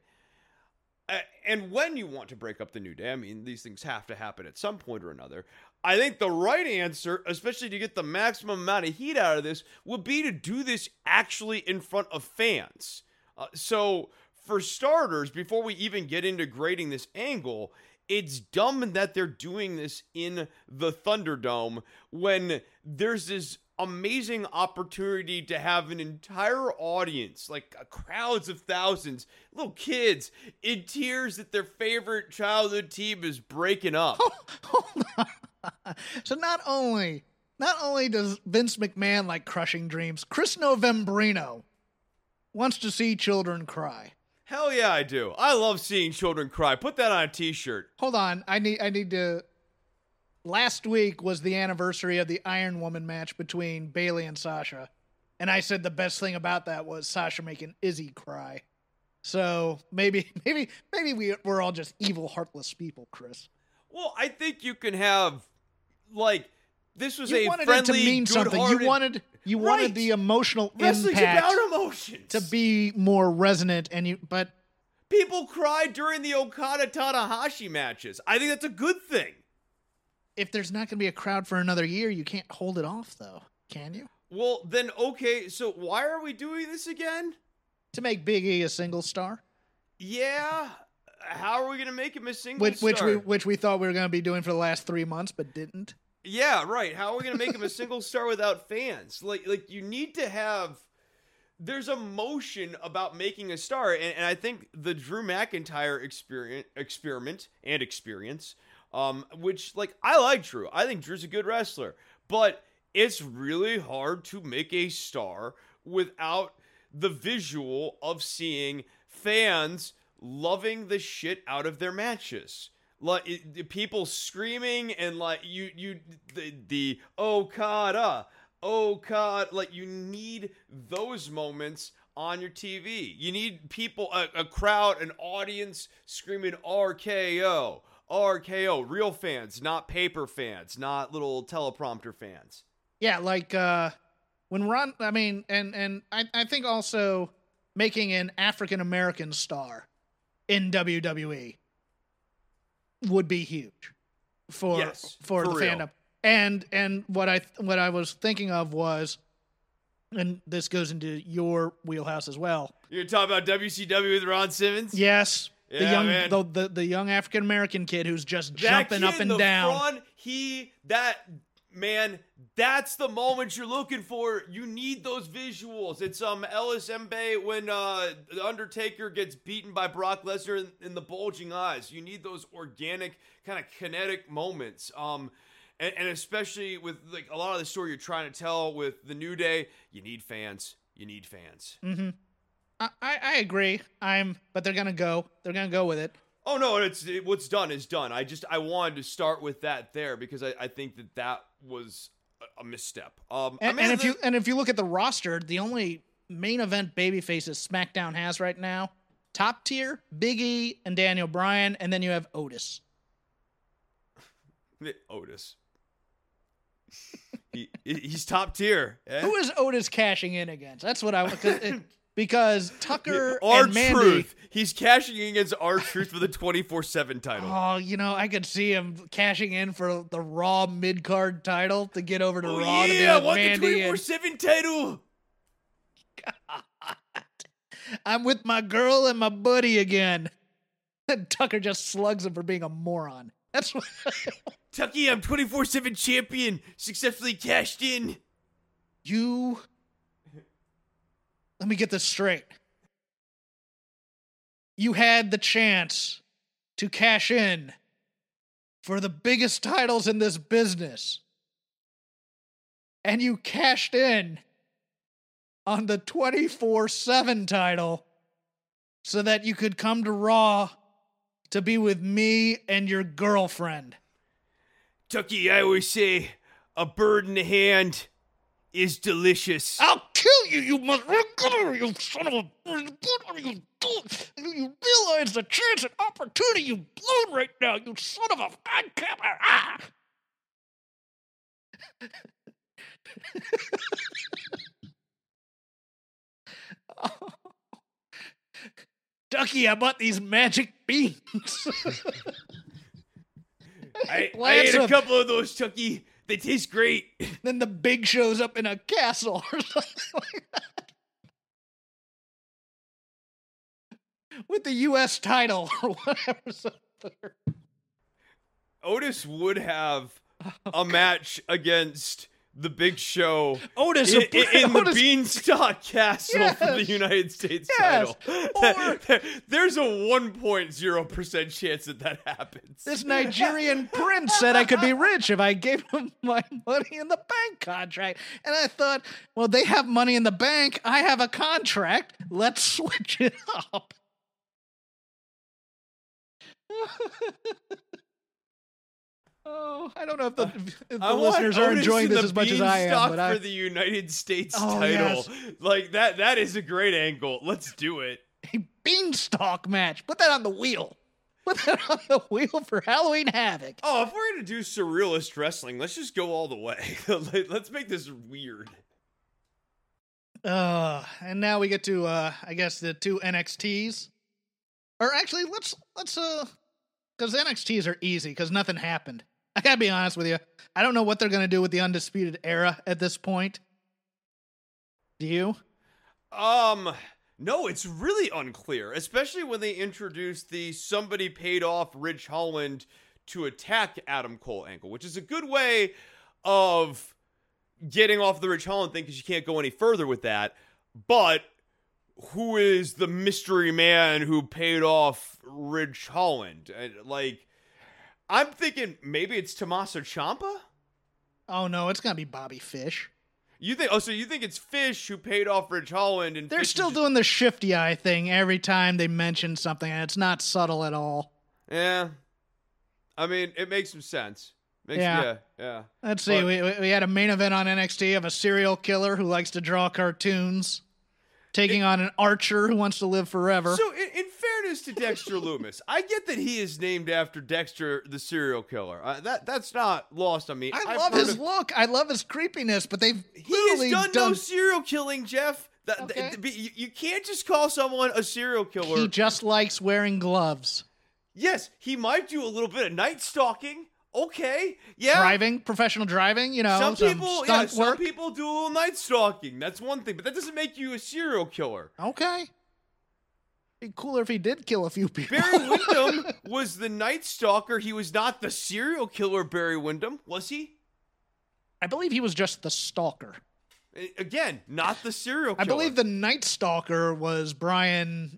and when you want to break up the New Day, I mean, these things have to happen at some point or another. I think the right answer, especially to get the maximum amount of heat out of this, would be to do this actually in front of fans. So for starters, before we even get into grading this angle, it's dumb that they're doing this in the Thunderdome when there's this amazing opportunity to have an entire audience, like crowds of thousands, little kids in tears that their favorite childhood team is breaking up. Hold on. So not only does Vince McMahon like crushing dreams, Chris Novembrino wants to see children cry. Hell yeah, I do. I love seeing children cry. Put that on a t-shirt. Hold on. I need to... Last week was the anniversary of the Iron Woman match between Bayley and Sasha. And I said the best thing about that was Sasha making Izzy cry. So maybe we're all just evil, heartless people, Chris. Well, I think you can have, like, this was you a wanted friendly, it to mean something. You wanted the emotional Wrestling's impact about emotions to be more resonant, but people cried during the Okada Tanahashi matches. I think that's a good thing. If there's not going to be a crowd for another year, you can't hold it off, though, can you? Well, then, okay, so why are we doing this again? To make Big E a single star. Yeah. How are we going to make him a single star? Which we thought we were going to be doing for the last 3 months, but didn't. Yeah, right. How are we going to make him a single star without fans? Like you need to have... There's emotion about making a star, and I think the Drew McIntyre experiment, which, like, I like Drew. I think Drew's a good wrestler, but it's really hard to make a star without the visual of seeing fans loving the shit out of their matches. Like, people screaming and, like, the Okada, like, you need those moments on your TV. You need people, a crowd, an audience screaming RKO, RKO, real fans, not paper fans, not little teleprompter fans. Yeah, like when Ron, I mean, and I think also making an African American star in WWE would be huge for the real. fandom. And what I was thinking of was, and this goes into your wheelhouse as well. You're talking about WCW with Ron Simmons? Yes. Yeah, man. The young African American kid who's just That jumping kid up and in the down. Front, that's the moment you're looking for. You need those visuals. It's Ellis Mbe when the Undertaker gets beaten by Brock Lesnar in the bulging eyes. You need those organic, kind of kinetic moments. And especially with like a lot of the story you're trying to tell with the New Day, you need fans. You need fans. Mm-hmm. I agree. But they're gonna go with it. Oh no, what's done is done. I wanted to start with that there because I think that was a misstep. If you look at the roster, the only main event babyfaces SmackDown has right now, top tier, Big E and Daniel Bryan, and then you have Otis. Otis. He's top tier. Eh? Who is Otis cashing in against? That's what because Tucker R and Mandy. Truth. He's cashing in against R-Truth for the 24/7 title. Oh, I could see him cashing in for the Raw mid-card title to get over to Raw to be with Mandy. I want the 24/7 title. God. I'm with my girl and my buddy again. And Tucker just slugs him for being a moron. That's what. Tucky, I'm 24/7 champion. Successfully cashed in. Let me get this straight. You had the chance to cash in for the biggest titles in this business. And you cashed in on the 24/7 title so that you could come to Raw to be with me and your girlfriend. Tucky, I always say a bird in the hand is delicious. I'll kill you, you motherfucker, you son of a... What are you doing? You realize the chance and opportunity you've blown right now, you son of a... Ah! Ducky, I bought these magic beans. I ate a couple of those, Tucky. They taste great. Then the Big shows up in a castle or something like that. With the U.S. title or whatever. Otis would have a match against the Big Show Otis in the Beanstalk Castle for the United States title. There's a 1.0% chance that happens. This Nigerian prince said I could be rich if I gave him my money in the bank contract. And I thought, well, they have money in the bank. I have a contract. Let's switch it up. Oh, I don't know if the listeners are enjoying this as much as I am. But for the United States title, like that is a great angle. Let's do it. A beanstalk match. Put that on the wheel. Put that on the wheel for Halloween Havoc. Oh, if we're gonna do surrealist wrestling, let's just go all the way. Let's make this weird. And now we get to I guess the two NXTs. Or actually, let's because NXTs are easy because nothing happened. I gotta be honest with you. I don't know what they're gonna do with the Undisputed Era at this point. Do you? No, it's really unclear, especially when they introduced the somebody paid off Ridge Holland to attack Adam Cole angle, which is a good way of getting off the Ridge Holland thing because you can't go any further with that. But who is the mystery man who paid off Ridge Holland? I'm thinking maybe it's Tommaso Ciampa? Oh no, it's gonna be Bobby Fish. You think? Oh, so you think it's Fish who paid off Ridge Holland? And they're Fish still doing the shifty eye thing every time they mention something, and it's not subtle at all. Yeah, I mean, it makes some sense. Yeah. Let's see. We had a main event on NXT of a serial killer who likes to draw cartoons, taking on an archer who wants to live forever. So, in fairness fairness to Dexter Lumis, I get that he is named after Dexter the serial killer. That's not lost on me. I love his look. I love his creepiness, but they've He has done no serial killing, Jeff. Okay. You can't just call someone a serial killer. He just likes wearing gloves. Yes, he might do a little bit of night stalking. Okay, yeah. Professional driving, Some some people, stunt some work. people do a little night stalking. That's one thing, but that doesn't make you a serial killer. Okay. Be cooler if he did kill a few people. Barry Windham was the night stalker. He was not the serial killer Barry Windham, was he? I believe he was just the stalker. Again, not the serial killer. I believe the night stalker was Brian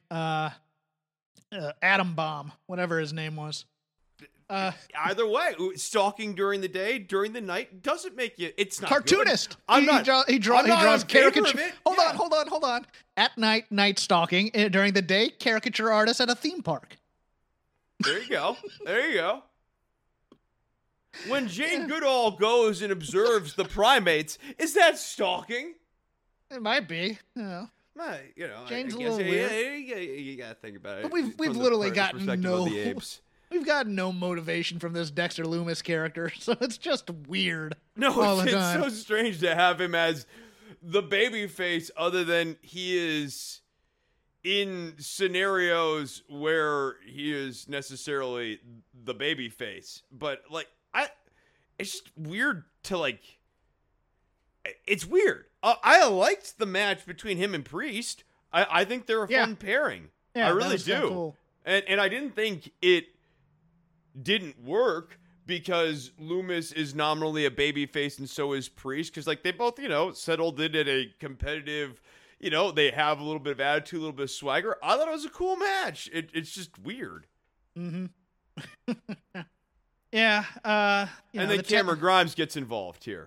Atom Bomb, whatever his name was. Either way, stalking during the day, during the night doesn't make you. It's not cartoonist. Good. He draws caricature. Hold Hold on. At night stalking. During the day, caricature artist at a theme park. There you go. When Jane Goodall goes and observes the primates, is that stalking? It might be. Jane's a little weird. You gotta think about it. But we've literally gotten We've got no motivation from this Dexter Lumis character, so it's just weird. No, it's so strange to have him as the baby face, other than he is in scenarios where he is necessarily the baby face. But it's just weird to it's weird. I liked the match between him and Priest. I think they're a fun pairing. Yeah, I really do. Cool. And I didn't think it didn't work because Lumis is nominally a babyface and so is Priest, because they both settled in at a competitive, they have a little bit of attitude, a little bit of swagger. I thought it was a cool match. It's just weird. Mm-hmm. Yeah. And then Cameron Grimes gets involved here.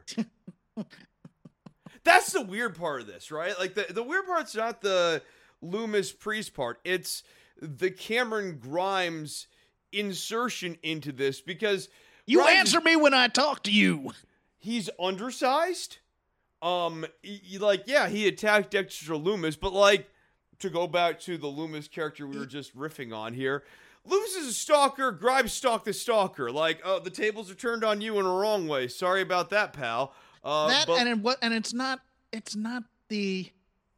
That's the weird part of this, right? The weird part's not the Lumis Priest part. It's the Cameron Grimes insertion into this, because you answer me when I talk to you. He's undersized. He attacked Dexter Lumis, but to go back to the Lumis character we were just riffing on here, Lumis is a stalker. Grimes stalked the stalker. The tables are turned on you in a wrong way. Sorry about that, pal. It's not the.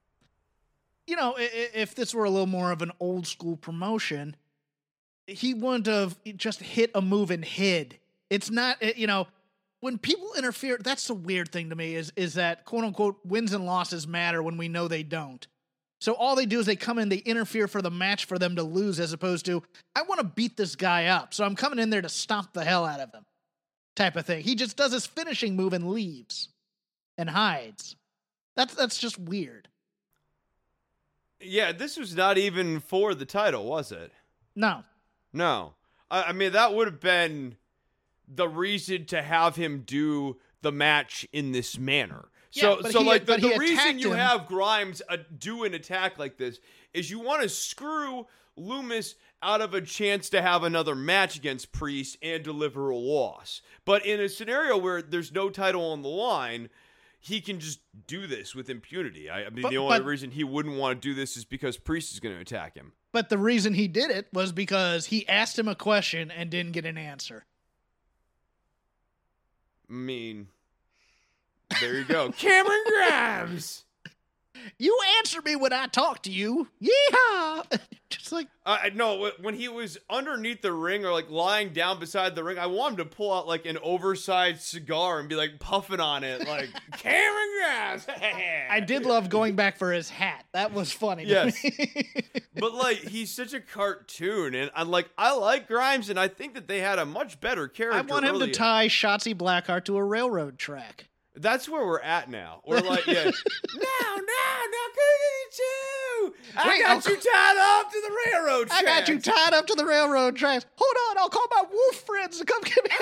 If this were a little more of an old school promotion, he wouldn't have just hit a move and hid. It's not, when people interfere, that's the weird thing to me is that quote unquote wins and losses matter when we know they don't. So all they do is they come in, they interfere for the match for them to lose, as opposed to, I want to beat this guy up, so I'm coming in there to stomp the hell out of him type of thing. He just does his finishing move and leaves and hides. That's just weird. Yeah, this was not even for the title, was it? No. I mean, that would have been the reason to have him do the match in this manner. The reason you have Grimes do an attack like this is you want to screw Lumis out of a chance to have another match against Priest and deliver a loss. But in a scenario where there's no title on the line, he can just do this with impunity. The only reason he wouldn't want to do this is because Priest is going to attack him. But the reason he did it was because he asked him a question and didn't get an answer. I mean, there you go. Cameron Grimes! You answer me when I talk to you. Yeehaw! Just no, when he was underneath the ring or lying down beside the ring, I want him to pull out an oversized cigar and be puffing on it, Cameron Grimes. I did love going back for his hat. That was funny. Yes, to me. but he's such a cartoon, and I like Grimes, and I think that they had a much better character. I want him to tie Shotzi Blackheart to a railroad track. That's where we're at now. We're no, too. I got you tied up to the railroad tracks. I got you tied up to the railroad tracks. Hold on, I'll call my wolf friends to come get me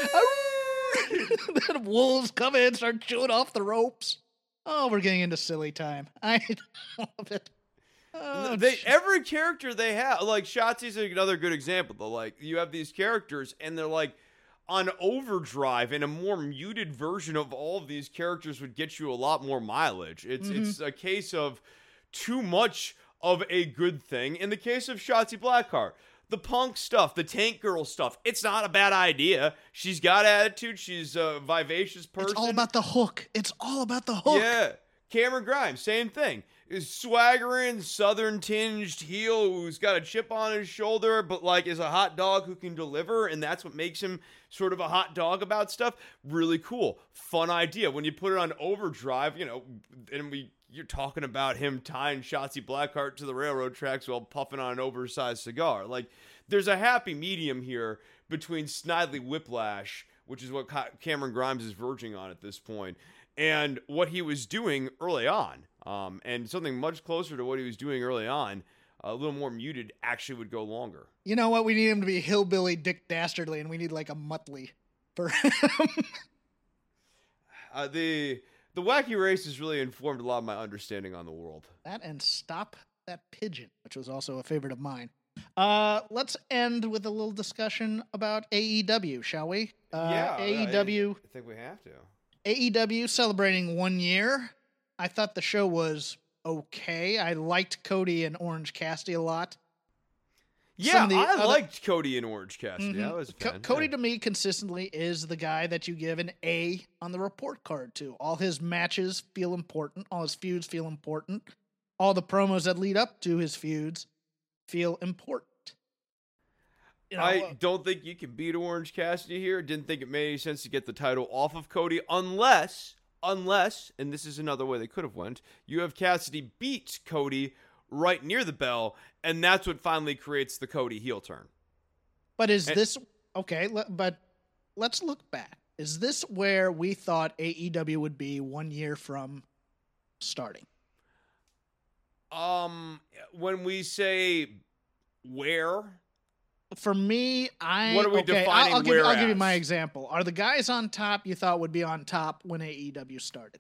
out. Then wolves come in, start chewing off the ropes. Oh, we're getting into silly time. I love it. Oh, every character they have, Shotzi's another good example, though. You have these characters, and they're on overdrive, and a more muted version of all of these characters would get you a lot more mileage. It's a case of too much of a good thing. In the case of Shotzi Blackheart, the punk stuff, the tank girl stuff, it's not a bad idea. She's got attitude. She's a vivacious person. It's all about the hook. It's all about the hook. Yeah. Cameron Grimes, same thing. Is swaggering, southern tinged heel who's got a chip on his shoulder, but like is a hot dog who can deliver, and that's what makes him sort of a hot dog about stuff. Really cool. Fun idea. When you put it on Overdrive, and you're talking about him tying Shotzi Blackheart to the railroad tracks while puffing on an oversized cigar. Like, there's a happy medium here between Snidely Whiplash, which is what Cameron Grimes is verging on at this point, and what he was doing early on. And something much closer to what he was doing early on, a little more muted, actually would go longer. You know what? We need him to be Hillbilly Dick Dastardly, and we need like a Muttley for him. The Wacky Race has really informed a lot of my understanding on the world. That and Stop That Pigeon, which was also a favorite of mine. Let's end with a little discussion about AEW, shall we? AEW. I think we have to. AEW celebrating 1 year. I thought the show was okay. I liked Cody and Orange Cassidy a lot. Yeah, I liked Cody and Orange Cassidy. Mm-hmm. I was a fan. Cody, to me, consistently is the guy that you give an A on the report card to. All his matches feel important. All his feuds feel important. All the promos that lead up to his feuds feel important. I don't think you can beat Orange Cassidy here. Didn't think it made any sense to get the title off of Cody unless, and this is another way they could have went, you have Cassidy beat Cody right near the bell, and that's what finally creates the Cody heel turn. But this okay? But let's look back. Is this where we thought AEW would be 1 year from starting? When we say where, for me, what are we defining? I'll give you my example. Are the guys on top you thought would be on top when AEW started?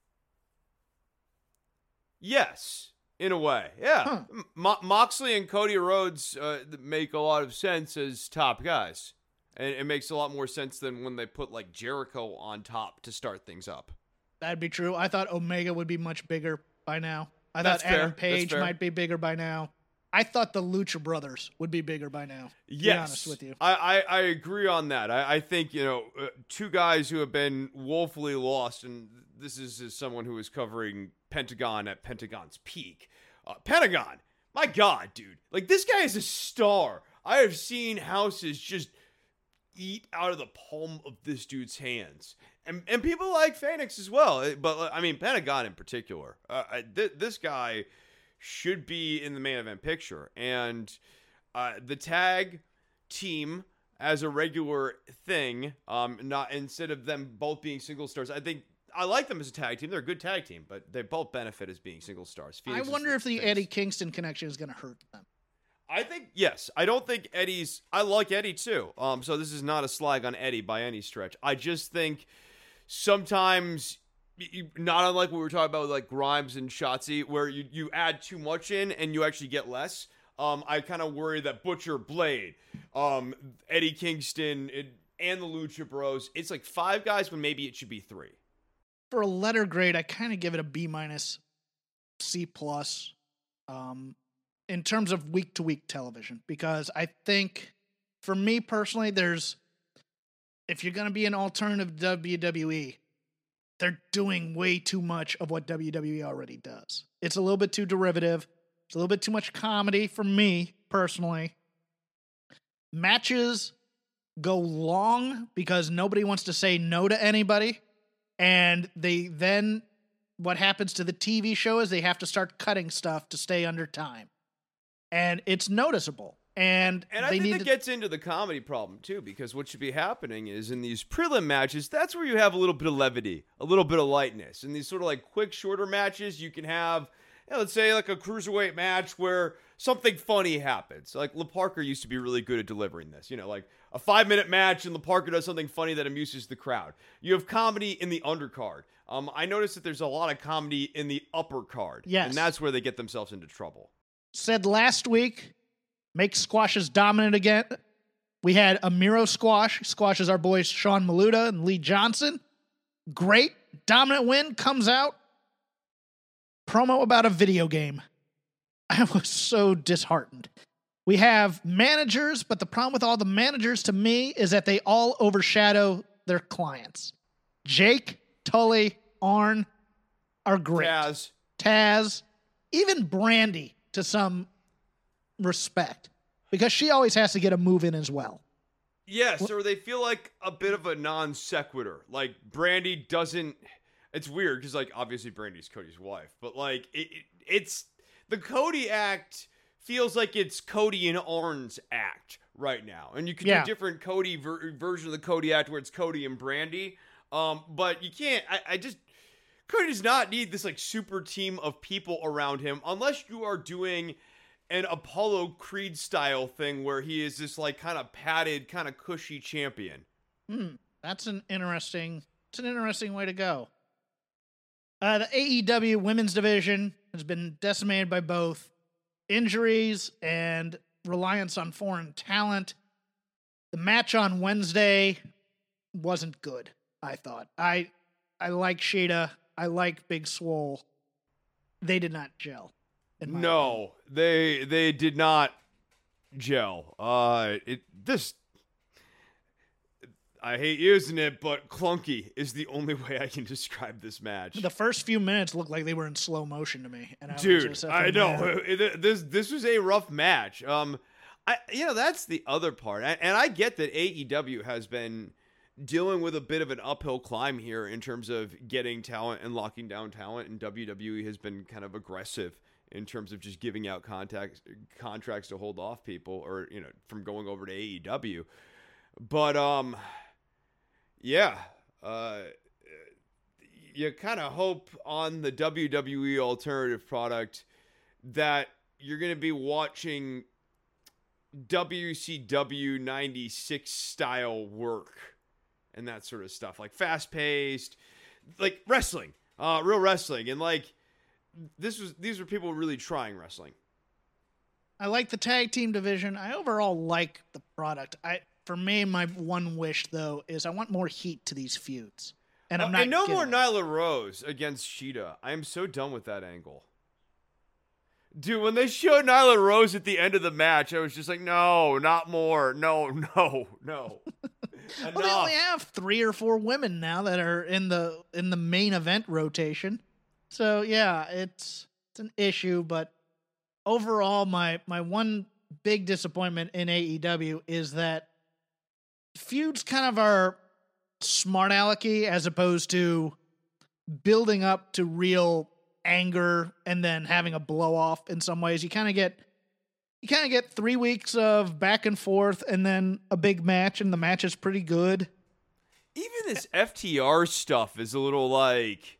Yes. In a way, yeah. Huh. Moxley and Cody Rhodes make a lot of sense as top guys. And it makes a lot more sense than when they put, like, Jericho on top to start things up. That'd be true. I thought Omega would be much bigger by now. I thought Adam Page might be bigger by now. I thought the Lucha Brothers would be bigger by now. Yes. To be honest with you. I agree on that. I think, two guys who have been woefully lost, and this is as someone who is covering Pentagon at Pentagon's peak. Pentagon, my God, dude. Like, this guy is a star. I have seen houses just eat out of the palm of this dude's hands. And people like Phoenix as well. But, I mean, Pentagon in particular. This guy should be in the main event picture. And the tag team as a regular thing, not instead of them both being single stars, I like them as a tag team. They're a good tag team, but they both benefit as being single stars. Phoenix I wonder if the Eddie Kingston connection is going to hurt them. I think, yes. I don't think I like Eddie too. So this is not a slag on Eddie by any stretch. I just think sometimes, not unlike what we were talking about with like Grimes and Shotzi, where you add too much in and you actually get less. I kind of worry that Butcher, Blade, Eddie Kingston, and the Lucha Bros, it's like 5 guys when maybe it should be 3. For a letter grade, I kind of give it a B-, C+, in terms of week-to-week television, because I think, for me personally, if you're going to be an alternative WWE, they're doing way too much of what WWE already does. It's a little bit too derivative. It's a little bit too much comedy for me, personally. Matches go long because nobody wants to say no to anybody. And what happens to the TV show is they have to start cutting stuff to stay under time. And it's noticeable. And I think that gets into the comedy problem, too, because what should be happening is in these prelim matches, that's where you have a little bit of levity, a little bit of lightness. In these sort of like quick, shorter matches, you can have, let's say, like a cruiserweight match where something funny happens. Like, La Parker used to be really good at delivering this. Like a 5-minute match and La Parker does something funny that amuses the crowd. You have comedy in the undercard. I noticed that there's a lot of comedy in the upper card. Yes. And that's where they get themselves into trouble. Said last week, make squashes dominant again. We had a Miro squash. Squashes our boys Sean Maluda and Lee Johnson. Great. Dominant win. Comes out. Promo about a video game. I was so disheartened. We have managers, but the problem with all the managers to me is that they all overshadow their clients. Jake, Tully, Arn are great. Taz, even Brandy to some respect, because she always has to get a move in as well. Yes, or they feel like a bit of a non sequitur. Like Brandy doesn't. It's weird because, like, obviously Brandy's Cody's wife, but like it's the Cody act feels like it's Cody and Arn's act right now, and you can do different Cody version of the Cody act where it's Cody and Brandy. But you can't. Cody does not need this like super team of people around him unless you are doing an Apollo Creed style thing where he is this like kind of padded, kind of cushy champion. That's an interesting way to go. The AEW women's division has been decimated by both injuries and reliance on foreign talent. The match on Wednesday wasn't good, I thought. I like Shida. I like Big Swole. They did not gel. No, they did not gel. I hate using it, but clunky is the only way I can describe this match. The first few minutes looked like they were in slow motion to me. And I know. This was a rough match. That's the other part. And I get that AEW has been dealing with a bit of an uphill climb here in terms of getting talent and locking down talent, and WWE has been kind of aggressive in terms of just giving out contracts to hold off people or, from going over to AEW. But, you kind of hope on the WWE alternative product that you're going to be watching WCW 96 style work and that sort of stuff, like fast paced, like wrestling, real wrestling. And like, these were people really trying wrestling. I like the tag team division. I overall like the product. For me, my one wish though is I want more heat to these feuds, and I'm not. And no more Nyla Rose against Shida. I am so done with that angle, dude. When they showed Nyla Rose at the end of the match, I was just like, no, not more, no. Well, they only have 3 or 4 women now that are in the main event rotation. So yeah, it's an issue, but overall, my one big disappointment in AEW is that feuds kind of are smart alecky as opposed to building up to real anger and then having a blow off in some ways. You kind of get 3 weeks of back and forth and then a big match, and the match is pretty good. Even this FTR stuff is a little like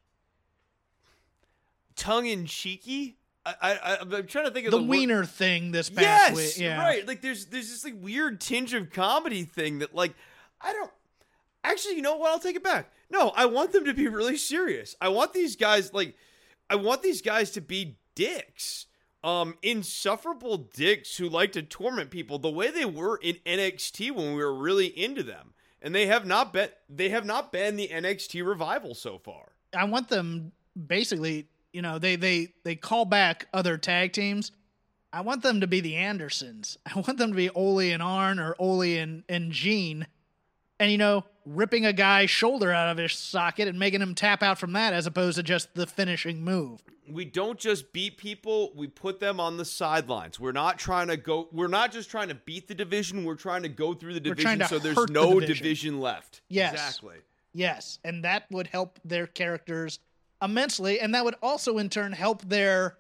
tongue-in-cheeky. I'm trying to think of the wiener thing this past week. Yeah, right. Like there's this like weird tinge of comedy thing that like I don't actually. You know what? I'll take it back. No, I want them to be really serious. I want these guys to be dicks. Insufferable dicks who like to torment people the way they were in NXT when we were really into them. And they have not been the NXT revival so far. I want them basically, they call back other tag teams. I want them to be the Andersons. I want them to be Ole and Arn or Ole and Gene. And, ripping a guy's shoulder out of his socket and making him tap out from that as opposed to just the finishing move. We don't just beat people, we put them on the sidelines. We're not just trying to beat the division, we're trying to go through the division so there's no division left. Yes. Exactly. Yes, and that would help their characters immensely, and that would also in turn help their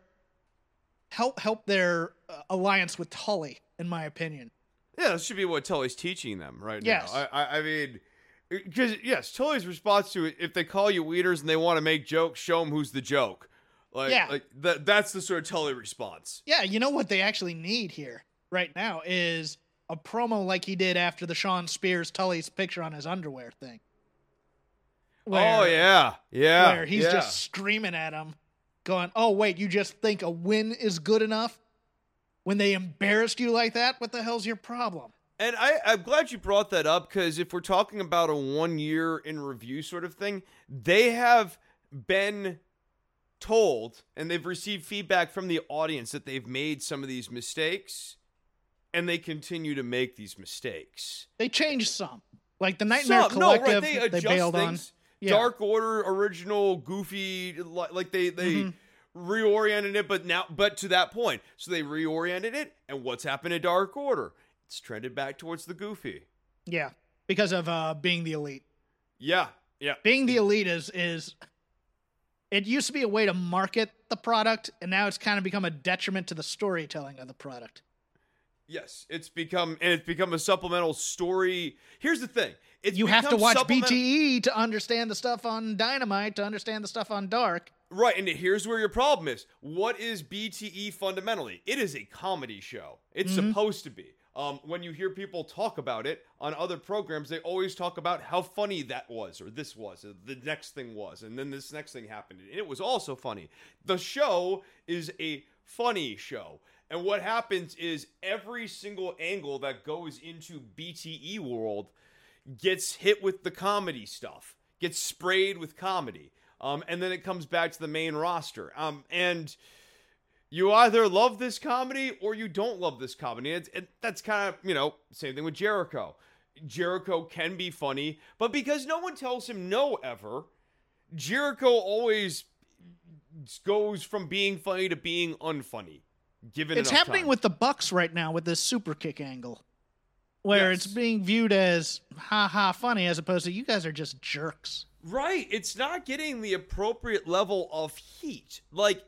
alliance with Tully, in my opinion. Yeah, that should be what Tully's teaching them right yes. now. I mean, because yes, Tully's response to it, if they call you weeders and they want to make jokes, show them who's the joke. That's the sort of Tully response. Yeah, you know what they actually need here right now is a promo like he did after the Sean Spears Tully's picture on his underwear thing. Where he's just screaming at him, going, "Oh wait, you just think a win is good enough? When they embarrassed you like that, what the hell's your problem?" And I'm glad you brought that up, because if we're talking about a 1 year in review sort of thing, they have been told and they've received feedback from the audience that they've made some of these mistakes, and they continue to make these mistakes. They changed some. Like the Nightmare Collective, They adjust bailed things. on. Yeah. Dark Order, original, goofy, like they reoriented it, but to that point. So they reoriented it, and what's happened to Dark Order? It's trended back towards the goofy. Yeah, because of being the elite. Yeah. Being the elite is it used to be a way to market the product, and now it's kind of become a detriment to the storytelling of the product. Yes, it's become a supplemental story. Here's the thing. You have to watch BTE to understand the stuff on Dynamite, to understand the stuff on Dark. Right, and here's where your problem is. What is BTE fundamentally? It is a comedy show. It's supposed to be. When you hear people talk about it on other programs, they always talk about how funny that was, or this was, or the next thing was, and then this next thing happened, and it was also funny. The show is a funny show. And what happens is every single angle that goes into BTE world gets hit with the comedy stuff, gets sprayed with comedy. And then it comes back to the main roster. And you either love this comedy or you don't love this comedy. That's kind of, same thing with Jericho. Jericho can be funny, but because no one tells him no ever, Jericho always goes from being funny to being unfunny. It's happening with the Bucks right now with this super kick angle, where it's being viewed as ha funny as opposed to you guys are just jerks. Right. It's not getting the appropriate level of heat.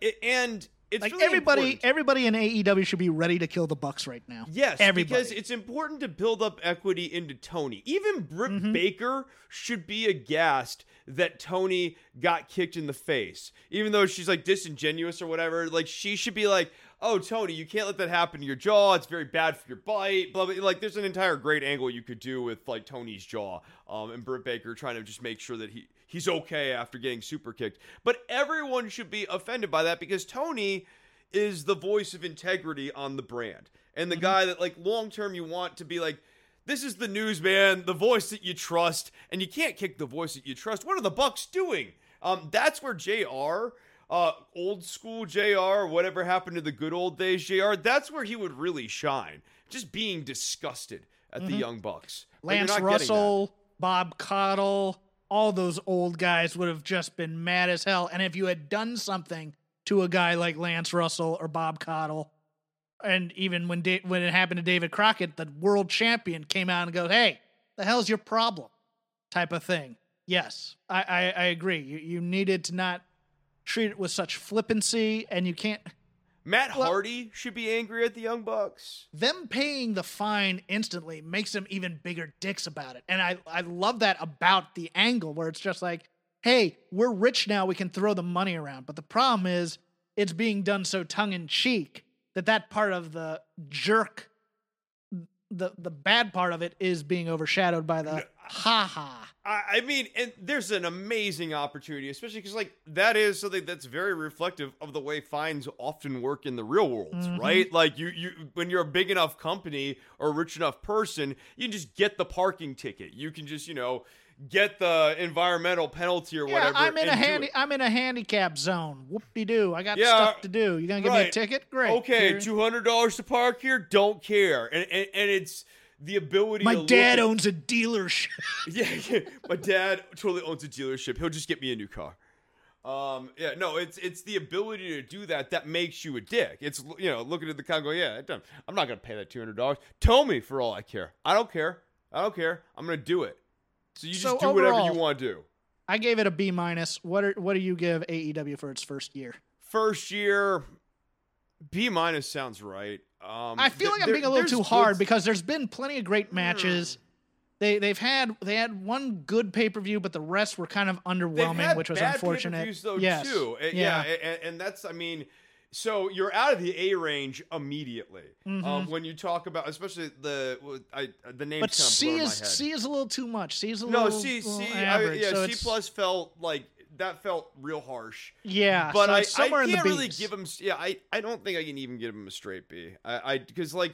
It's like really everybody in AEW should be ready to kill the Bucks right now. Yes, everybody. Because it's important to build up equity into Tony. Even Britt Baker should be aghast that Tony got kicked in the face. Even though she's like disingenuous or whatever, like she should be like, oh, Tony, you can't let that happen to your jaw. It's very bad for your bite. Blah, blah. Like, there's an entire great angle you could do with, like, Tony's jaw and Britt Baker trying to just make sure that he's okay after getting super kicked. But everyone should be offended by that because Tony is the voice of integrity on the brand. And the guy that, like, long-term you want to be like, this is the news, man, the voice that you trust. And you can't kick the voice that you trust. What are the Bucks doing? That's where JR... old school JR, whatever happened to the good old days JR, that's where he would really shine. Just being disgusted at the Young Bucks. Lance Russell, Bob Caudle, all those old guys would have just been mad as hell. And if you had done something to a guy like Lance Russell or Bob Caudle, and even when it happened to David Crockett, the world champion came out and goes, hey, the hell's your problem? Type of thing. Yes, I agree. You needed to not treat it with such flippancy, and you can't... Matt Hardy should be angry at the Young Bucks. Them paying the fine instantly makes them even bigger dicks about it. And I love that about the angle, where it's just like, hey, we're rich now, we can throw the money around. But the problem is, it's being done so tongue-in-cheek that part of the jerk, the bad part of it is being overshadowed by the ha-ha. I mean, and there's an amazing opportunity, especially because, like, that is something that's very reflective of the way fines often work in the real world, right? Like, you when you're a big enough company or a rich enough person, you can just get the parking ticket. You can just, get the environmental penalty or whatever. I'm in a handicap zone. Whoop-de-doo. I got stuff to do. You gonna give me a ticket? Great. Okay, $200 to park here? Don't care. And it's the ability My dad owns a dealership. Yeah, my dad totally owns a dealership. He'll just get me a new car. It's the ability to do that makes you a dick. It's, looking at the car going, I'm not going to pay that $200. Tell me for all I care. I don't care. I'm going to do it. So you just do overall, whatever you want to do. I gave it a B-. What do you give AEW for its first year? First year, B- sounds right. I feel like I'm being a little too hard because there's been plenty of great matches. They had one good pay-per-view, but the rest were kind of underwhelming, which was unfortunate. Pay-per-views though, too. And that's, I mean, so you're out of the A range immediately. When you talk about, especially the name's kind of blur in my head. C is a little too much. C is a little average. C plus felt like that felt real harsh. Yeah, but so I can't really give him. Yeah, I don't think I can even give him a straight B. Because like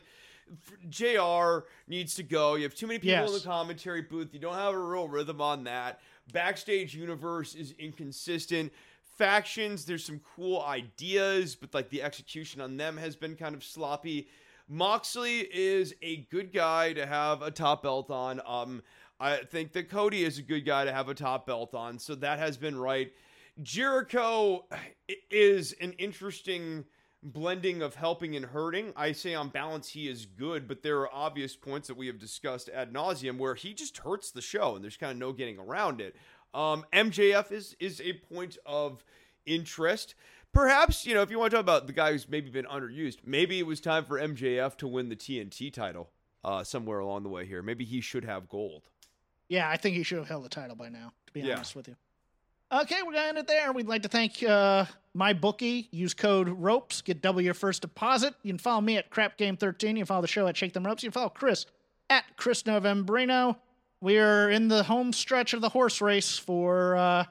JR needs to go. You have too many people in the commentary booth. You don't have a real rhythm on that. Backstage universe is inconsistent. factions. There's some cool ideas, but like the execution on them has been kind of sloppy. Moxley is a good guy to have a top belt on. I think that Cody is a good guy to have a top belt on, so that has been right. Jericho is an interesting blending of helping and hurting. I say on balance he is good, but there are obvious points that we have discussed ad nauseum where he just hurts the show and there's kind of no getting around it. MJF is a point of interest. Perhaps, if you want to talk about the guy who's maybe been underused, maybe it was time for MJF to win the TNT title somewhere along the way here. Maybe he should have gold. Yeah, I think he should have held the title by now, to be honest with you. Okay, we're going to end it there. We'd like to thank MyBookie. Use code ROPES. Get double your first deposit. You can follow me at CrapGame13. You can follow the show at Shake Them Ropes. You can follow Chris at Chris Novembrino. We are in the home stretch of the horse race for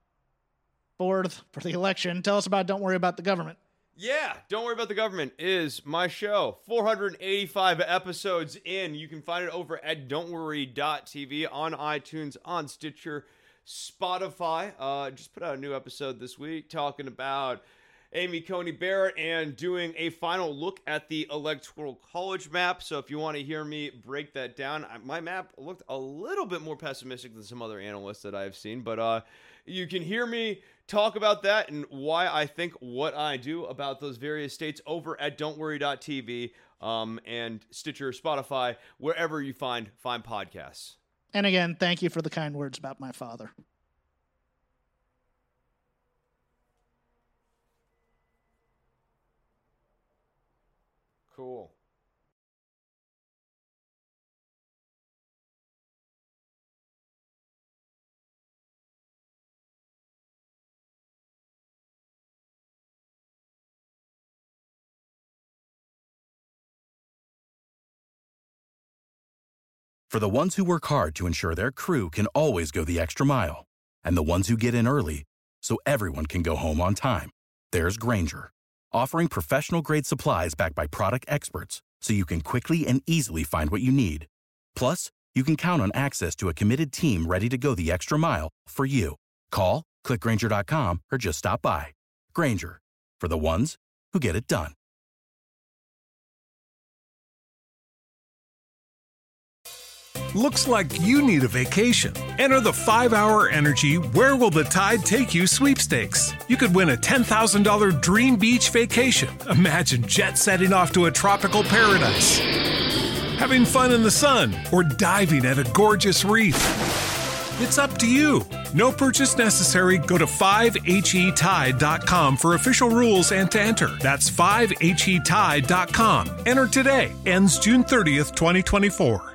the election. Tell us about Don't Worry About the Government. Yeah, Don't Worry About the Government is my show. 485 episodes in. You can find it over at don'tworry.tv on iTunes, on Stitcher, Spotify. Just put out a new episode this week talking about Amy Coney Barrett and doing a final look at the Electoral College map. So if you want to hear me break that down, my map looked a little bit more pessimistic than some other analysts that I've seen, but you can hear me talk about that and why I think what I do about those various states over at don'tworry.tv and Stitcher, Spotify, wherever you find podcasts. And again, thank you for the kind words about my father. Cool. For the ones who work hard to ensure their crew can always go the extra mile, and the ones who get in early so everyone can go home on time, there's Grainger, offering professional-grade supplies backed by product experts so you can quickly and easily find what you need. Plus, you can count on access to a committed team ready to go the extra mile for you. Call, click Grainger.com, or just stop by. Grainger, for the ones who get it done. Looks like you need a vacation. Enter the 5-Hour Energy Where Will the Tide Take You sweepstakes. You could win a $10,000 dream beach vacation. Imagine jet setting off to a tropical paradise, having fun in the sun, or diving at a gorgeous reef. It's up to you. No purchase necessary. Go to 5HETide.com for official rules and to enter. That's 5HETide.com. Enter today. Ends June 30th, 2024.